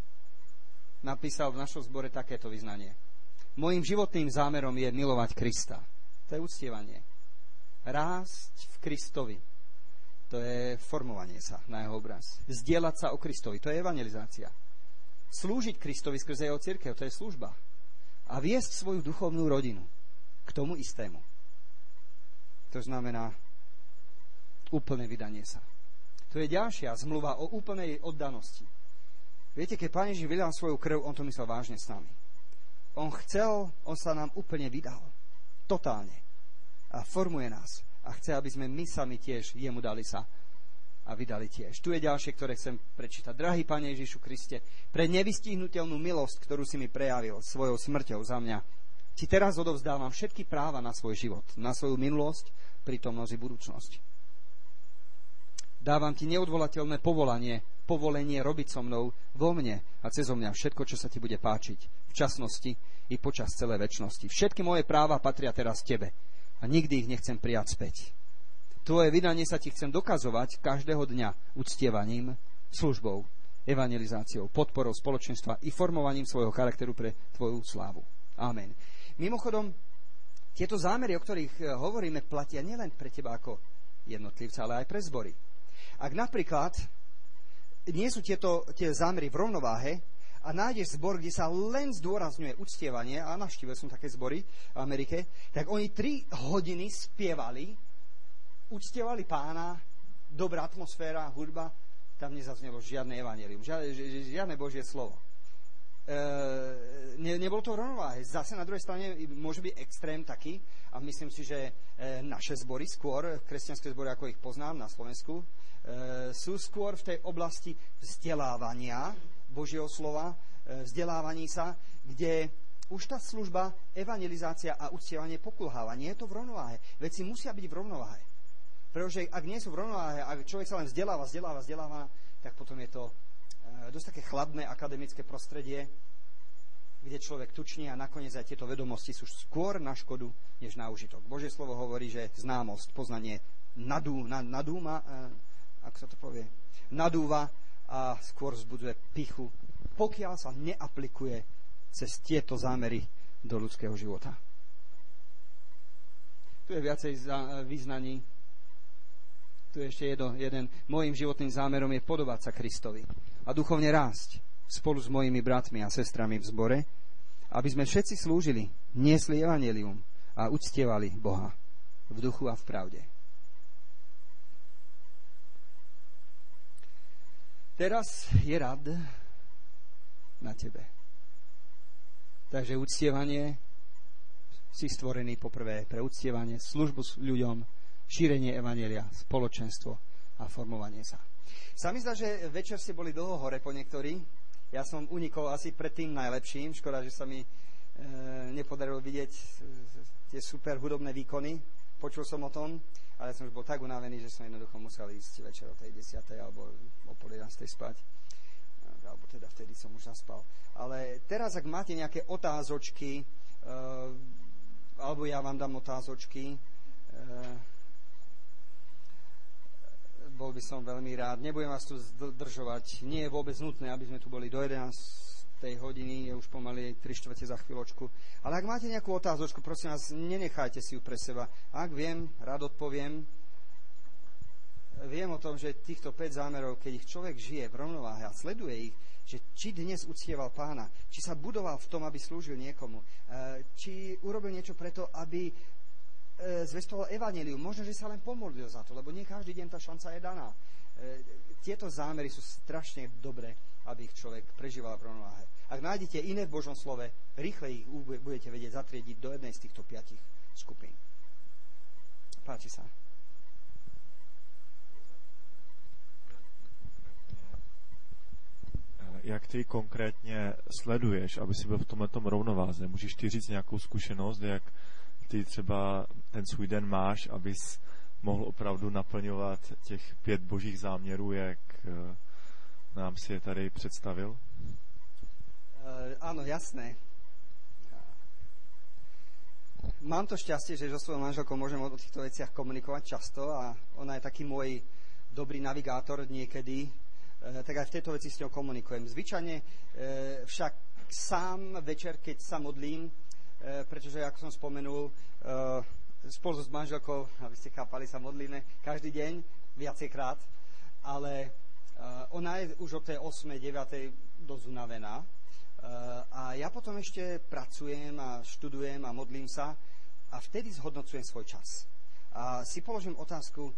Speaker 1: napísal v našom zbore takéto vyznanie. Mojím životným zámerom je milovať Krista. To je uctievanie. Rásť v Kristovi. To je formovanie sa na jeho obraz. Zdieľať sa o Kristovi. To je evangelizácia. Slúžiť Kristovi skrze jeho cirkev. To je služba. A viesť svoju duchovnú rodinu k tomu istému. To znamená úplné vydanie sa. To je ďalšia zmluva o úplnej oddanosti. Viete, keď Pán Ježiš vydal svoju krv, on to myslel vážne s nami. On chcel, on sa nám úplne vydal. Totálne. A formuje nás. A chce, aby sme my sami tiež jemu dali sa a vydali tiež. Tu je ďalšie, ktoré chcem prečítať. Drahý Pane Ježišu Kriste, pre nevystihnutelnú milosť, ktorú si mi prejavil svojou smrťou za mňa, ti teraz odovzdávam všetky práva na svoj život, na svoju minulosť, prítomnosť i budúcnosť. Dávam ti neodvolateľné povolanie, povolenie robiť so mnou vo mne a cezo mňa všetko, čo sa ti bude páčiť v časnosti i počas celej večnosti. Všetky moje práva patria teraz tebe a nikdy ich nechcem prijať späť. tvoje vydanie sa ti chcem dokazovať každého dňa uctievaním, službou, evangelizáciou, podporou spoločenstva i formovaním svojho charakteru pre tvoju slávu. Amen. Mimochodom, tieto zámery, o ktorých hovoríme, platia nielen pre teba ako jednotlivca, ale aj pre zbory. Ak napríklad nie sú tieto tie zámery v rovnováhe a nájdeš zbor, kde sa len zdôrazňuje uctievanie, a navštívil som také zbory v Amerike, tak oni tri hodiny spievali, uctievali Pána, dobrá atmosféra, hudba, tam nezaznelo žiadne evanjelium, žiadne, žiadne Božie slovo. E, ne, nebolo to v rovnováhe. Zase na druhej strane môže byť extrém taký, a myslím si, že e, naše zbory skôr, kresťanské zbory, ako ich poznám na Slovensku, e, sú skôr v tej oblasti vzdelávania Božieho slova, e, vzdelávaní sa, kde už tá služba, evangelizácia a uctievanie pokulháva. Nie je to v rovnováhe. Veci musia byť v rovnováhe. Pretože ak nie sú v rovnováhe, ak človek sa len vzdeláva, vzdeláva, vzdeláva, tak potom je to e, dosť také chladné akademické prostredie, kde človek tuční a nakoniec aj tieto vedomosti sú skôr na škodu, než na užitok. Božie slovo hovorí, že známosť, poznanie nadú, nad, nadúma, e, ako sa to povie, nadúva a skôr vzbudzuje pichu, pokiaľ sa neaplikuje cez tieto zámery do ľudského života. Tu je viacej za, význaní. Tu je ešte jedno, jeden. Mojím životným zámerom je podobať sa Kristovi a duchovne rásť spolu s mojimi bratmi a sestrami v zbore, aby sme všetci slúžili, niesli evanjelium a uctievali Boha v duchu a v pravde. Teraz je rad na tebe. Takže uctievanie, si stvorený poprvé pre uctievanie, službu s ľuďom, šírenie evanjelia, spoločenstvo a formovanie sa. Sa mi zdá, že večer ste boli dlho hore po niektorí. Ja som unikol asi pred tým najlepším. Škoda, že sa mi e, nepodarilo vidieť tie super hudobné výkony. Počul som o tom, ale som už bol tak unavený, že som jednoducho musel ísť večer o tej desiatej alebo o pol jedenastej spať. Alebo teda vtedy som už zaspal. Ale teraz, ak máte nejaké otázočky, e, alebo ja vám dám otázočky, e, bol by som veľmi rád. Nebudem vás tu zdržovať. Nie je vôbec nutné, aby sme tu boli do jedenástej hodiny, je už pomaly tri štvrte za chvíľočku. Ale ak máte nejakú otázočku, prosím vás, nenechajte si ju pre seba. Ak viem, rád odpoviem. Viem o tom, že týchto päť zámerov, keď ich človek žije v rovnováhe a sleduje ich, že či dnes uctieval Pána, či sa budoval v tom, aby slúžil niekomu, či urobil niečo preto, aby zvestoval evanjelium. Možno, že sa len pomodlil za to, lebo nie každý deň tá šanca je daná. Tieto zámery sú strašne dobré, aby ich človek prežíval v rovnováhe. Ak nájdete iné v Božom slove, rýchle ich budete vedieť zatriediť do jednej z týchto piatich skupín. Páči sa.
Speaker 2: Jak ty konkrétně sleduješ, aby si byl v tomhletom rovnováze? Můžeš ty říct nějakou zkušenost, jak ty třeba ten svůj den máš, abys mohl opravdu naplňovat těch pět božích záměrů, jak nám si je tady představil?
Speaker 1: Uh, áno, jasné. Mám to šťastie, že so svojou manželkou môžem o týchto veciach komunikovať často a ona je taký môj dobrý navigátor niekedy, uh, tak aj v tejto veci s ňou komunikujem. Zvyčajne uh, však sám večer, keď sa modlím, E, pretože, ako som spomenul, e, spolu s manželkou, aby ste chápali, sa modlíme každý deň, viacejkrát, ale e, ona je už od tej ôsmej deviatej dosť unavená e, a ja potom ešte pracujem a študujem a modlím sa a vtedy zhodnocujem svoj čas. A si položím otázku,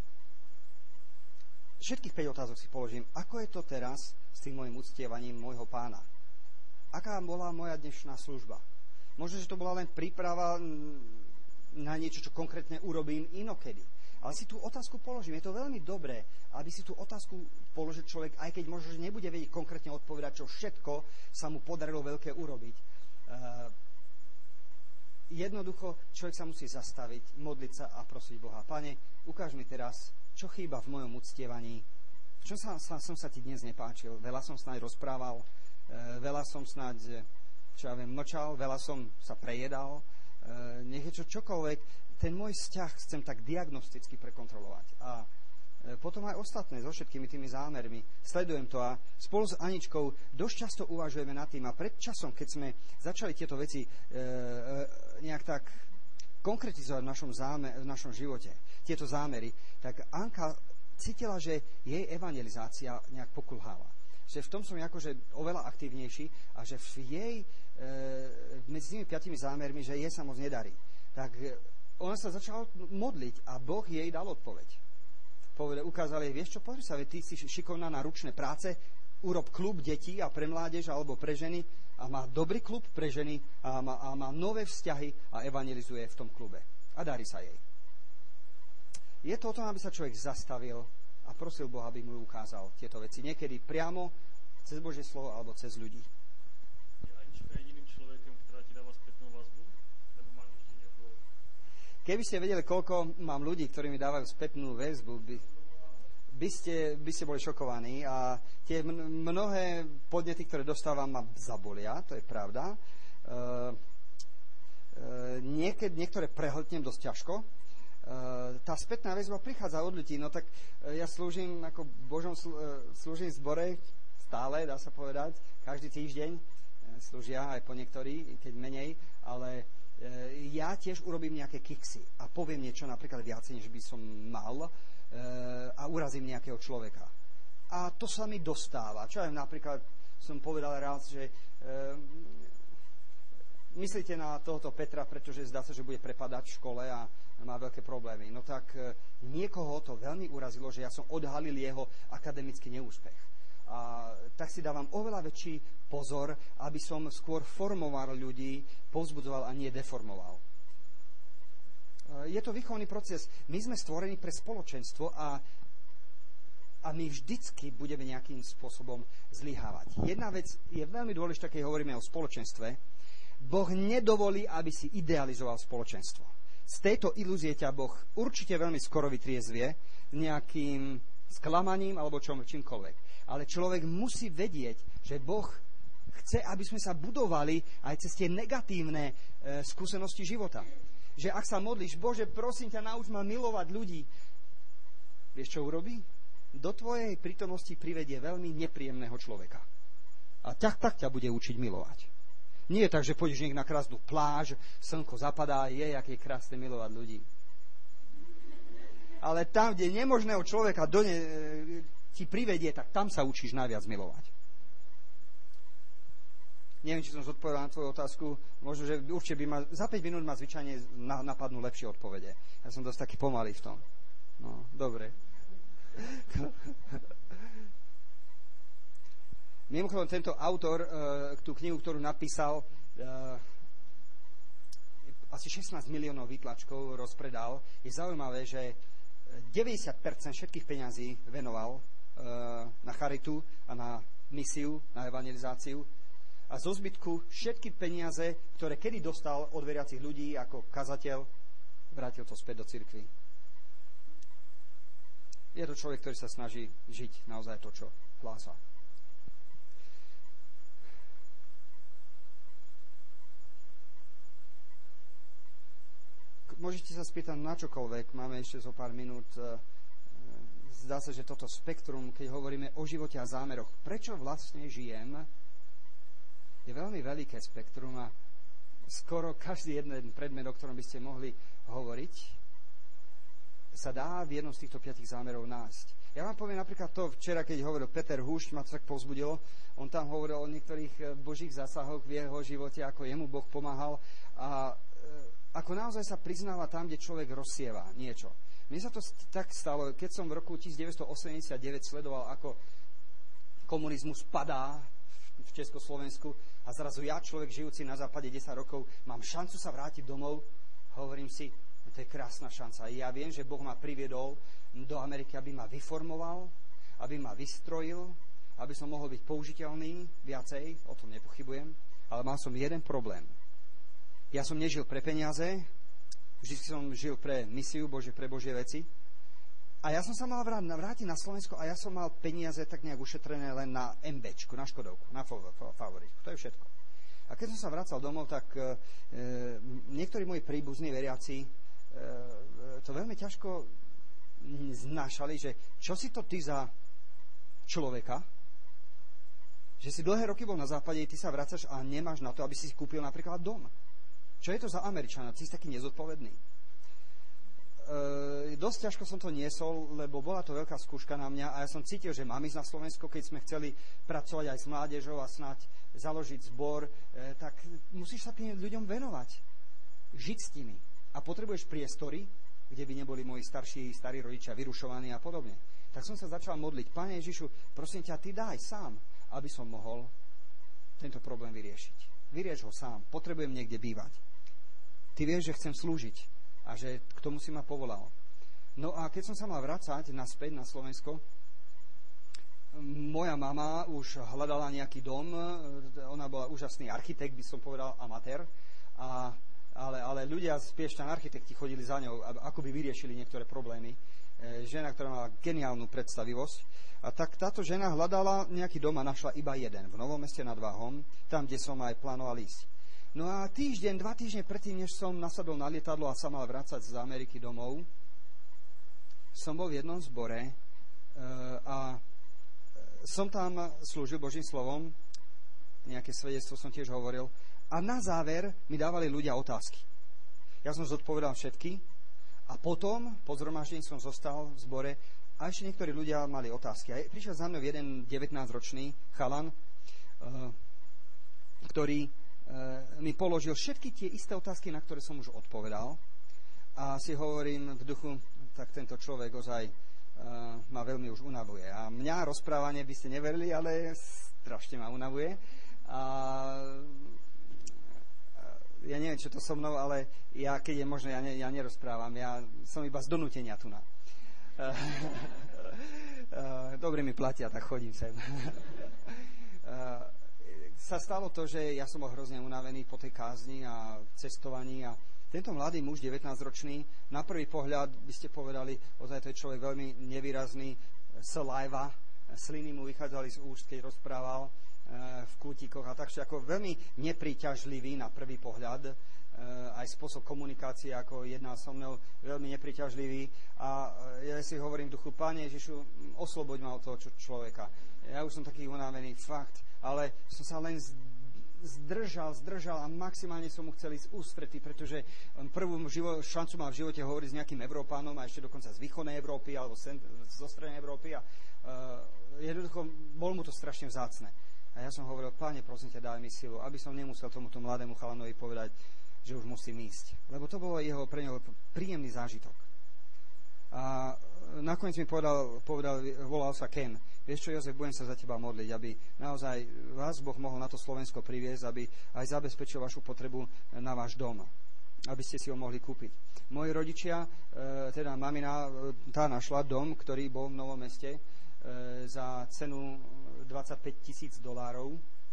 Speaker 1: všetkých päť otázok si položím, ako je to teraz s tým môjim uctievaním môjho Pána? Aká bola moja dnešná služba? Možno, že to bola len príprava na niečo, čo konkrétne urobím inokedy. Ale si tú otázku položím. Je to veľmi dobré, aby si tú otázku položil človek, aj keď možno, že nebude vedieť konkrétne odpovedať, čo všetko sa mu podarilo veľké urobiť. Uh, jednoducho, človek sa musí zastaviť, modliť sa a prosiť Boha. Pane, ukáž mi teraz, čo chýba v mojom uctievaní. V čom sa, sa, som sa ti dnes nepáčil? Veľa som snáď rozprával, uh, veľa som snáď... čo ja viem, mlčal, veľa som sa prejedal, nech je čo čokoľvek, ten môj vzťah chcem tak diagnosticky prekontrolovať. A potom aj ostatné, so všetkými tými zámermi. Sledujem to a spolu s Aničkou dosť často uvažujeme nad tým. A pred časom, keď sme začali tieto veci e, e, nejak tak konkretizovať v našom, zámer, v našom živote, tieto zámery, tak Anka cítila, že jej evangelizácia nejak pokulháva. Že v tom som akože oveľa aktívnejší a že v jej, e, medzi tými piatimi zámermi, že jej sa moc nedarí. Tak ona sa začala modliť a Boh jej dal odpoveď. Povedal, ukázal jej, vieš čo, pozri sa, ty si šikovná na ručné práce, urob klub detí a pre mládež alebo pre ženy a má dobrý klub pre ženy a má, a má nové vzťahy a evangelizuje v tom klube. A darí sa jej. Je to o tom, aby sa človek zastavil a prosil Boha, aby mu ukázal tieto veci. Niekedy priamo cez Božie slovo alebo cez ľudí.
Speaker 2: Je Anička jediným človekom, ktorá ti dáva spätnú vazbu? Nebo máš ešte nejakú...
Speaker 1: Keby ste vedeli, koľko mám ľudí, ktorí mi dávajú spätnú väzbu, by, by, ste, by ste boli šokovaní. A tie mnohé podnety, ktoré dostávam, ma zabolia, to je pravda. E, e, niekedy, niektoré prehltnem dosť ťažko. E, tá spätná väzba prichádza od ľudí. No tak ja slúžim ako Božom slúžim v zbore stále, dá sa povedať, každý týždeň. Slúžia aj po niektorí, keď menej, ale ja tiež urobím nejaké kiksy a poviem niečo napríklad viacej, než by som mal a urazím nejakého človeka. A to sa mi dostáva. Čo aj napríklad som povedal raz, že myslíte na tohoto Petra, pretože zdá sa, že bude prepadať v škole a má veľké problémy. No tak niekoho to veľmi urazilo, že ja som odhalil jeho akademický neúspech. A tak si dávam oveľa väčší pozor, aby som skôr formoval ľudí, povzbudzoval a nie deformoval. Je to výchovný proces. My sme stvorení pre spoločenstvo a, a my vždycky budeme nejakým spôsobom zlyhávať. Jedna vec je veľmi dôležitá, keď hovoríme o spoločenstve. Boh nedovolí, aby si idealizoval spoločenstvo. Z tejto ilúzie ťa Boh určite veľmi skoro vytriezvie nejakým sklamaním alebo čom, čímkoľvek. Ale človek musí vedieť, že Boh chce, aby sme sa budovali aj cez tie negatívne e, skúsenosti života. Že ak sa modlíš, Bože, prosím ťa, nauč ma milovať ľudí. Vieš, čo urobí? Do tvojej prítomnosti privedie veľmi nepríjemného človeka. A tak, tak ťa bude učiť milovať. Nie je tak, že pôjdeš niek na krásnu pláž, slnko zapadá, je, jak je krásne milovať ľudí. Ale tam, kde nemožného človeka do ne, ti privedie, tak tam sa učíš najviac milovať. Neviem, či som zodpovedal na tvoju otázku. Možno, že určite by ma, za päť minút ma zvyčajne napadnú lepšie odpovede. Ja som dosť taký pomalý v tom. No, dobre. Mimochodom, tento autor, tú knihu, ktorú napísal, asi šestnásť miliónov výtlačkov rozpredal. Je zaujímavé, že deväťdesiat percent všetkých peňazí venoval na charitu a na misiu, na evangelizáciu. A zo zbytku všetky peniaze, ktoré kedy dostal od veriacich ľudí ako kazateľ, vrátil to späť do cirkvi. Je to človek, ktorý sa snaží žiť naozaj to, čo hlása. Môžete sa spýtať na čokoľvek, máme ešte zo pár minút. Zdá sa, že toto spektrum, keď hovoríme o živote a zámeroch, prečo vlastne žijem, je veľmi veľké spektrum a skoro každý jeden predmet, o ktorom by ste mohli hovoriť, sa dá v jednom z týchto piatich zámerov nájsť. Ja vám poviem napríklad to, včera, keď hovoril Peter Húšť, ma to tak povzbudilo, on tam hovoril o niektorých božích zásahoch v jeho živote, ako jemu Boh pomáhal a ako naozaj sa priznáva tam, kde človek rozsieva niečo. Mne sa to tak stalo, keď som v roku devätnásťstoosemdesiatdeväť sledoval, ako komunizmus padá v Československu a zrazu ja, človek žijúci na západe desať rokov, mám šancu sa vrátiť domov. Hovorím si, to je krásna šanca. Ja viem, že Boh ma priviedol do Ameriky, aby ma vyformoval, aby ma vystrojil, aby som mohol byť použiteľný viacej, o tom nepochybujem, ale mal som jeden problém. Ja som nežil pre peniaze, vždy som žil pre misiu, Bože, pre Božie veci. A ja som sa mal vrátiť na Slovensko a ja som mal peniaze tak nejak ušetrené len na MBčku, na Škodovku, na favoritku. To je všetko. A keď som sa vracal domov, tak e, niektorí moji príbuzní veriaci e, to veľmi ťažko znášali, že čo si to ty za človeka, že si dlhé roky bol na západe, ty sa vracaš a nemáš na to, aby si kúpil napríklad dom. Čo je to za Američana? Ty si taký nezodpovedný. E, dosť ťažko som to niesol, lebo bola to veľká skúška na mňa a ja som cítil, že mám ísť na Slovensko, keď sme chceli pracovať aj s mládežou a snáď založiť zbor, e, tak musíš sa tým ľuďom venovať. Žiť s nimi. A potrebuješ priestory, kde by neboli moji starší, starí rodičia vyrušovaní a podobne. Tak som sa začal modliť. Pane Ježišu, prosím ťa, ty daj sám, aby som mohol tento problém vyriešiť. Vyrieš ho sám. Potrebujem niekde bývať. Ty vieš, že chcem slúžiť a že k tomu si ma povolal. No a keď som sa mal vracať naspäť na Slovensko, moja mama už hľadala nejaký dom, ona bola úžasný architekt, by som povedal, amatér, a, ale, ale ľudia z Piešťan, architekti, chodili za ňou, ako by vyriešili niektoré problémy. E, žena, ktorá mala geniálnu predstavivosť. A tak táto žena hľadala nejaký dom a našla iba jeden v Novom Meste nad Váhom, tam, kde som aj plánoval ísť. No a týždeň, dva týždne predtým, než som nasadol na lietadlo a sa mal vrácať z Ameriky domov, som bol v jednom zbore e, a som tam slúžil Božím slovom, nejaké svedectvo som tiež hovoril, a na záver mi dávali ľudia otázky. Ja som zodpovedal všetky a potom, po zhromaždení som zostal v zbore a ešte niektorí ľudia mali otázky. A prišiel za mnou jeden devätnásťročný chalan, e, ktorý e, mi položil všetky tie isté otázky, na ktoré som už odpovedal. A si hovorím v duchu, tak tento človek ozaj Uh, ma veľmi už unavuje. A mňa rozprávanie by ste neverili, ale strašne ma unavuje. A ja neviem, čo to so mnou, ale ja, keď je možné, ja, ne, ja nerozprávam. Ja som iba z donútenia tu na. Uh, uh, dobre mi platia, tak chodím sem. uh, sa stalo to, že ja som bol hrozne unavený po tej kázni a cestovaní a tento mladý muž, devätnásťročný, na prvý pohľad by ste povedali, ozaj to je človek veľmi nevýrazný, saliva, sliny mu vychádzali z úst, keď rozprával e, v kútikoch a takže ako veľmi nepríťažlivý na prvý pohľad, e, aj spôsob komunikácie, ako jedná so mnou, veľmi nepríťažlivý. A ja si hovorím v duchu, Pane Ježišu, osloboď ma od toho človeka. Ja už som taký unavený, fakt, ale som sa len z zdržal, zdržal a maximálne som mu chcel ísť ústretí, pretože on prvú živo, šancu mal v živote hovoriť s nejakým Európánom a ešte dokonca z východnej Európy alebo zo strednej Európy a uh, jednoducho bol mu to strašne vzácne. A ja som hovoril, Páne, prosím ťa, daj mi silu, aby som nemusel tomuto mladému chalanovi povedať, že už musím ísť. Lebo to bolo jeho, pre neho príjemný zážitok. A nakoniec mi povedal, povedal, volal sa Ken. Vieš čo, Jozef, budem sa za teba modliť, aby naozaj vás Boh mohol na to Slovensko priviesť, aby aj zabezpečil vašu potrebu na váš dom, aby ste si ho mohli kúpiť. Moji rodičia, teda mamina, tá našla dom, ktorý bol v Novom Meste za cenu dvadsaťpäť tisíc dolárov.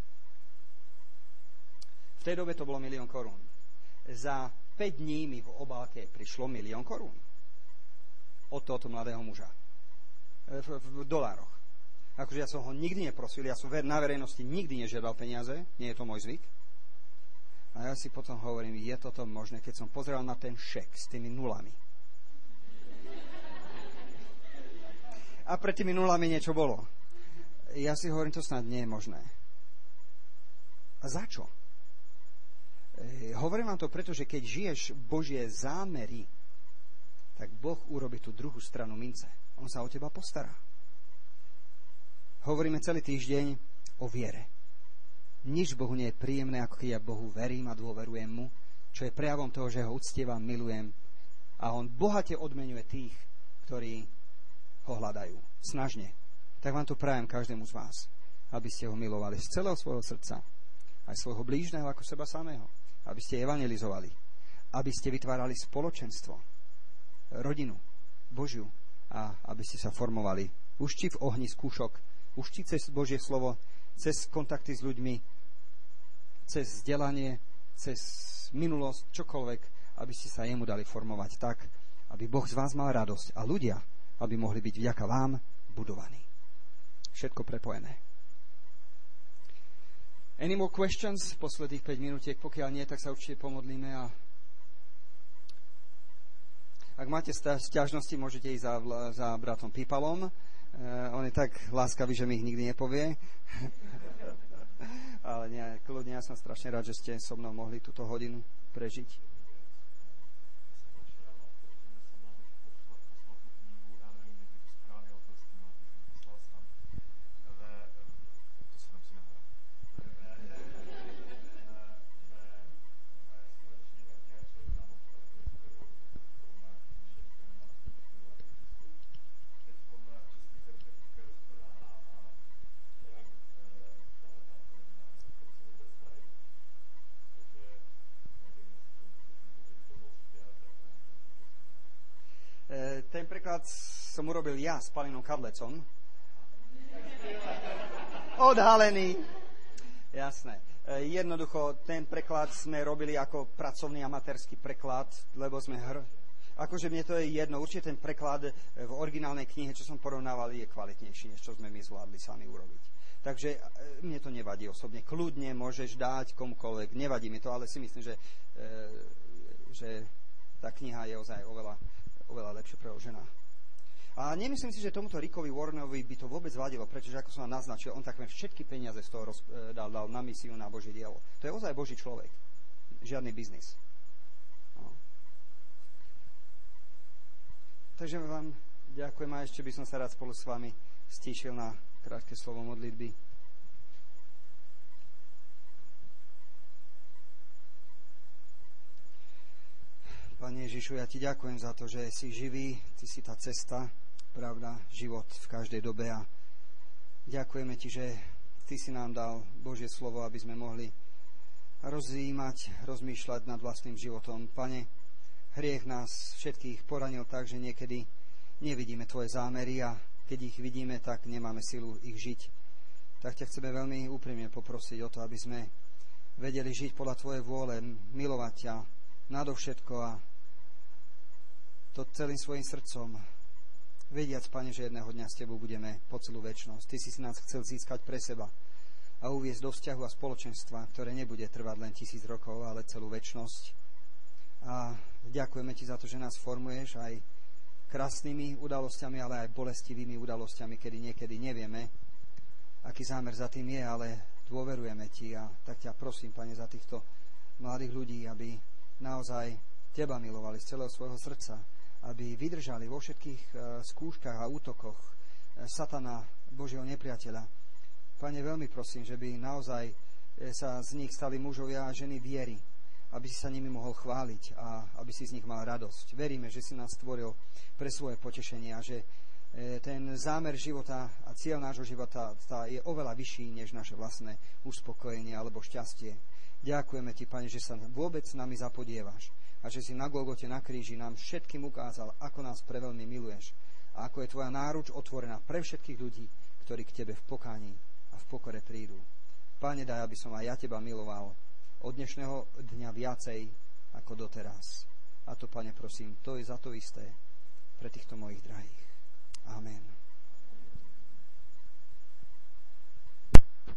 Speaker 1: V tej dobe to bolo milión korún. Za päť dní mi v obálke prišlo milión korún od tohoto mladého muža. V, v, v dolároch. Akože ja som ho nikdy neprosil, ja som na verejnosti nikdy nežiadal peniaze, nie je to môj zvyk. A ja si potom hovorím, je toto možné, keď som pozrel na ten šek s tými nulami. A pred tými nulami niečo bolo. Ja si hovorím, to snad nie je možné. A za čo? E, hovorím vám to preto, že keď žiješ Božie zámery, tak Boh urobí tú druhú stranu mince. On sa o teba postará. Hovoríme celý týždeň o viere. Nič Bohu nie je príjemné, ako keď ja Bohu verím a dôverujem mu, čo je prejavom toho, že ho uctievam, milujem a on bohate odmenuje tých, ktorí ho hľadajú. Snažne. Tak vám to prajem každému z vás, aby ste ho milovali z celého svojho srdca, aj svojho blížneho ako seba samého, aby ste evangelizovali, aby ste vytvárali spoločenstvo, rodinu Božiu a aby ste sa formovali už či v ohni skúšok, už či cez Božie slovo, cez kontakty s ľuďmi, cez vzdelanie, cez minulosť, čokoľvek, aby ste sa jemu dali formovať tak, aby Boh z vás mal radosť a ľudia, aby mohli byť vďaka vám budovaní. Všetko prepojené. Any more questions? Posledných päť minútiek, pokiaľ nie, tak sa určite pomodlíme a ak máte sťažnosti, môžete ísť za, za bratom Pipalom. Uh, on je tak láskavý, že mi ich nikdy nepovie. Ale nie, kľudne, ja som strašne rád, že ste so mnou mohli túto hodinu prežiť. Ten preklad som urobil ja s Palinom Kadlecom. Odhalený. Jasné. Jednoducho, ten preklad sme robili ako pracovný amatérsky preklad, lebo sme hr... Akože mne to je jedno. Určite ten preklad v originálnej knihe, čo som porovnával, je kvalitnejší, než čo sme my zvládli sami urobiť. Takže mne to nevadí osobne. Kľudne môžeš dať komukoľvek. Nevadí mi to, ale si myslím, že, že tá kniha je ozaj oveľa oveľa lepšie preložená. A nemyslím si, že tomuto Rickovi Warrenovi by to vôbec vadilo, pretože ako som vám naznačil, on takmer všetky peniaze z toho roz, dal, dal na misiu, na Božie dielo. To je ozaj Boží človek. Žiadny biznis. No. Takže vám ďakujem a ešte by som sa rád spolu s vami stíšil na krátke slovo modlitby. Pane Ježišu, ja ti ďakujem za to, že si živý, ty si tá cesta, pravda, život v každej dobe a ďakujeme ti, že ty si nám dal Božie slovo, aby sme mohli rozvímať, rozmýšľať nad vlastným životom. Pane, hriech nás všetkých poranil tak, že niekedy nevidíme tvoje zámery a keď ich vidíme, tak nemáme silu ich žiť. Tak ťa chceme veľmi úprimne poprosiť o to, aby sme vedeli žiť podľa tvojej vôle, milovať ťa nadovšetko a to celým svojim srdcom, vediac, Pane, že jedného dňa s tebou budeme po celú večnosť. Ty si si nás chcel získať pre seba a uviesť do vzťahu a spoločenstva, ktoré nebude trvať len tisíc rokov, ale celú večnosť. A ďakujeme ti za to, že nás formuješ aj krásnymi udalosťami, ale aj bolestivými udalosťami, kedy niekedy nevieme, aký zámer za tým je, ale dôverujeme ti a tak ťa prosím, Pane, za týchto mladých ľudí, aby naozaj teba milovali z celého svojho srdca, aby vydržali vo všetkých skúškach a útokoch satana, Božieho nepriateľa. Pane, veľmi prosím, že by naozaj sa z nich stali mužovia a ženy viery, aby si sa nimi mohol chváliť a aby si z nich mal radosť. Veríme, že si nás stvoril pre svoje potešenie a že ten zámer života a cieľ nášho života je oveľa vyšší než naše vlastné uspokojenie alebo šťastie. Ďakujeme ti, Pane, že sa vôbec s nami zapodievaš a že si na Golgote na kríži nám všetkým ukázal, ako nás preveľmi miluješ a ako je tvoja náruč otvorená pre všetkých ľudí, ktorí k tebe v pokáni a v pokore prídu. Pane, daj, aby som aj ja teba miloval od dnešného dňa viacej ako doteraz. A to, Pane, prosím, to je za to isté pre týchto mojich drahých. Amen.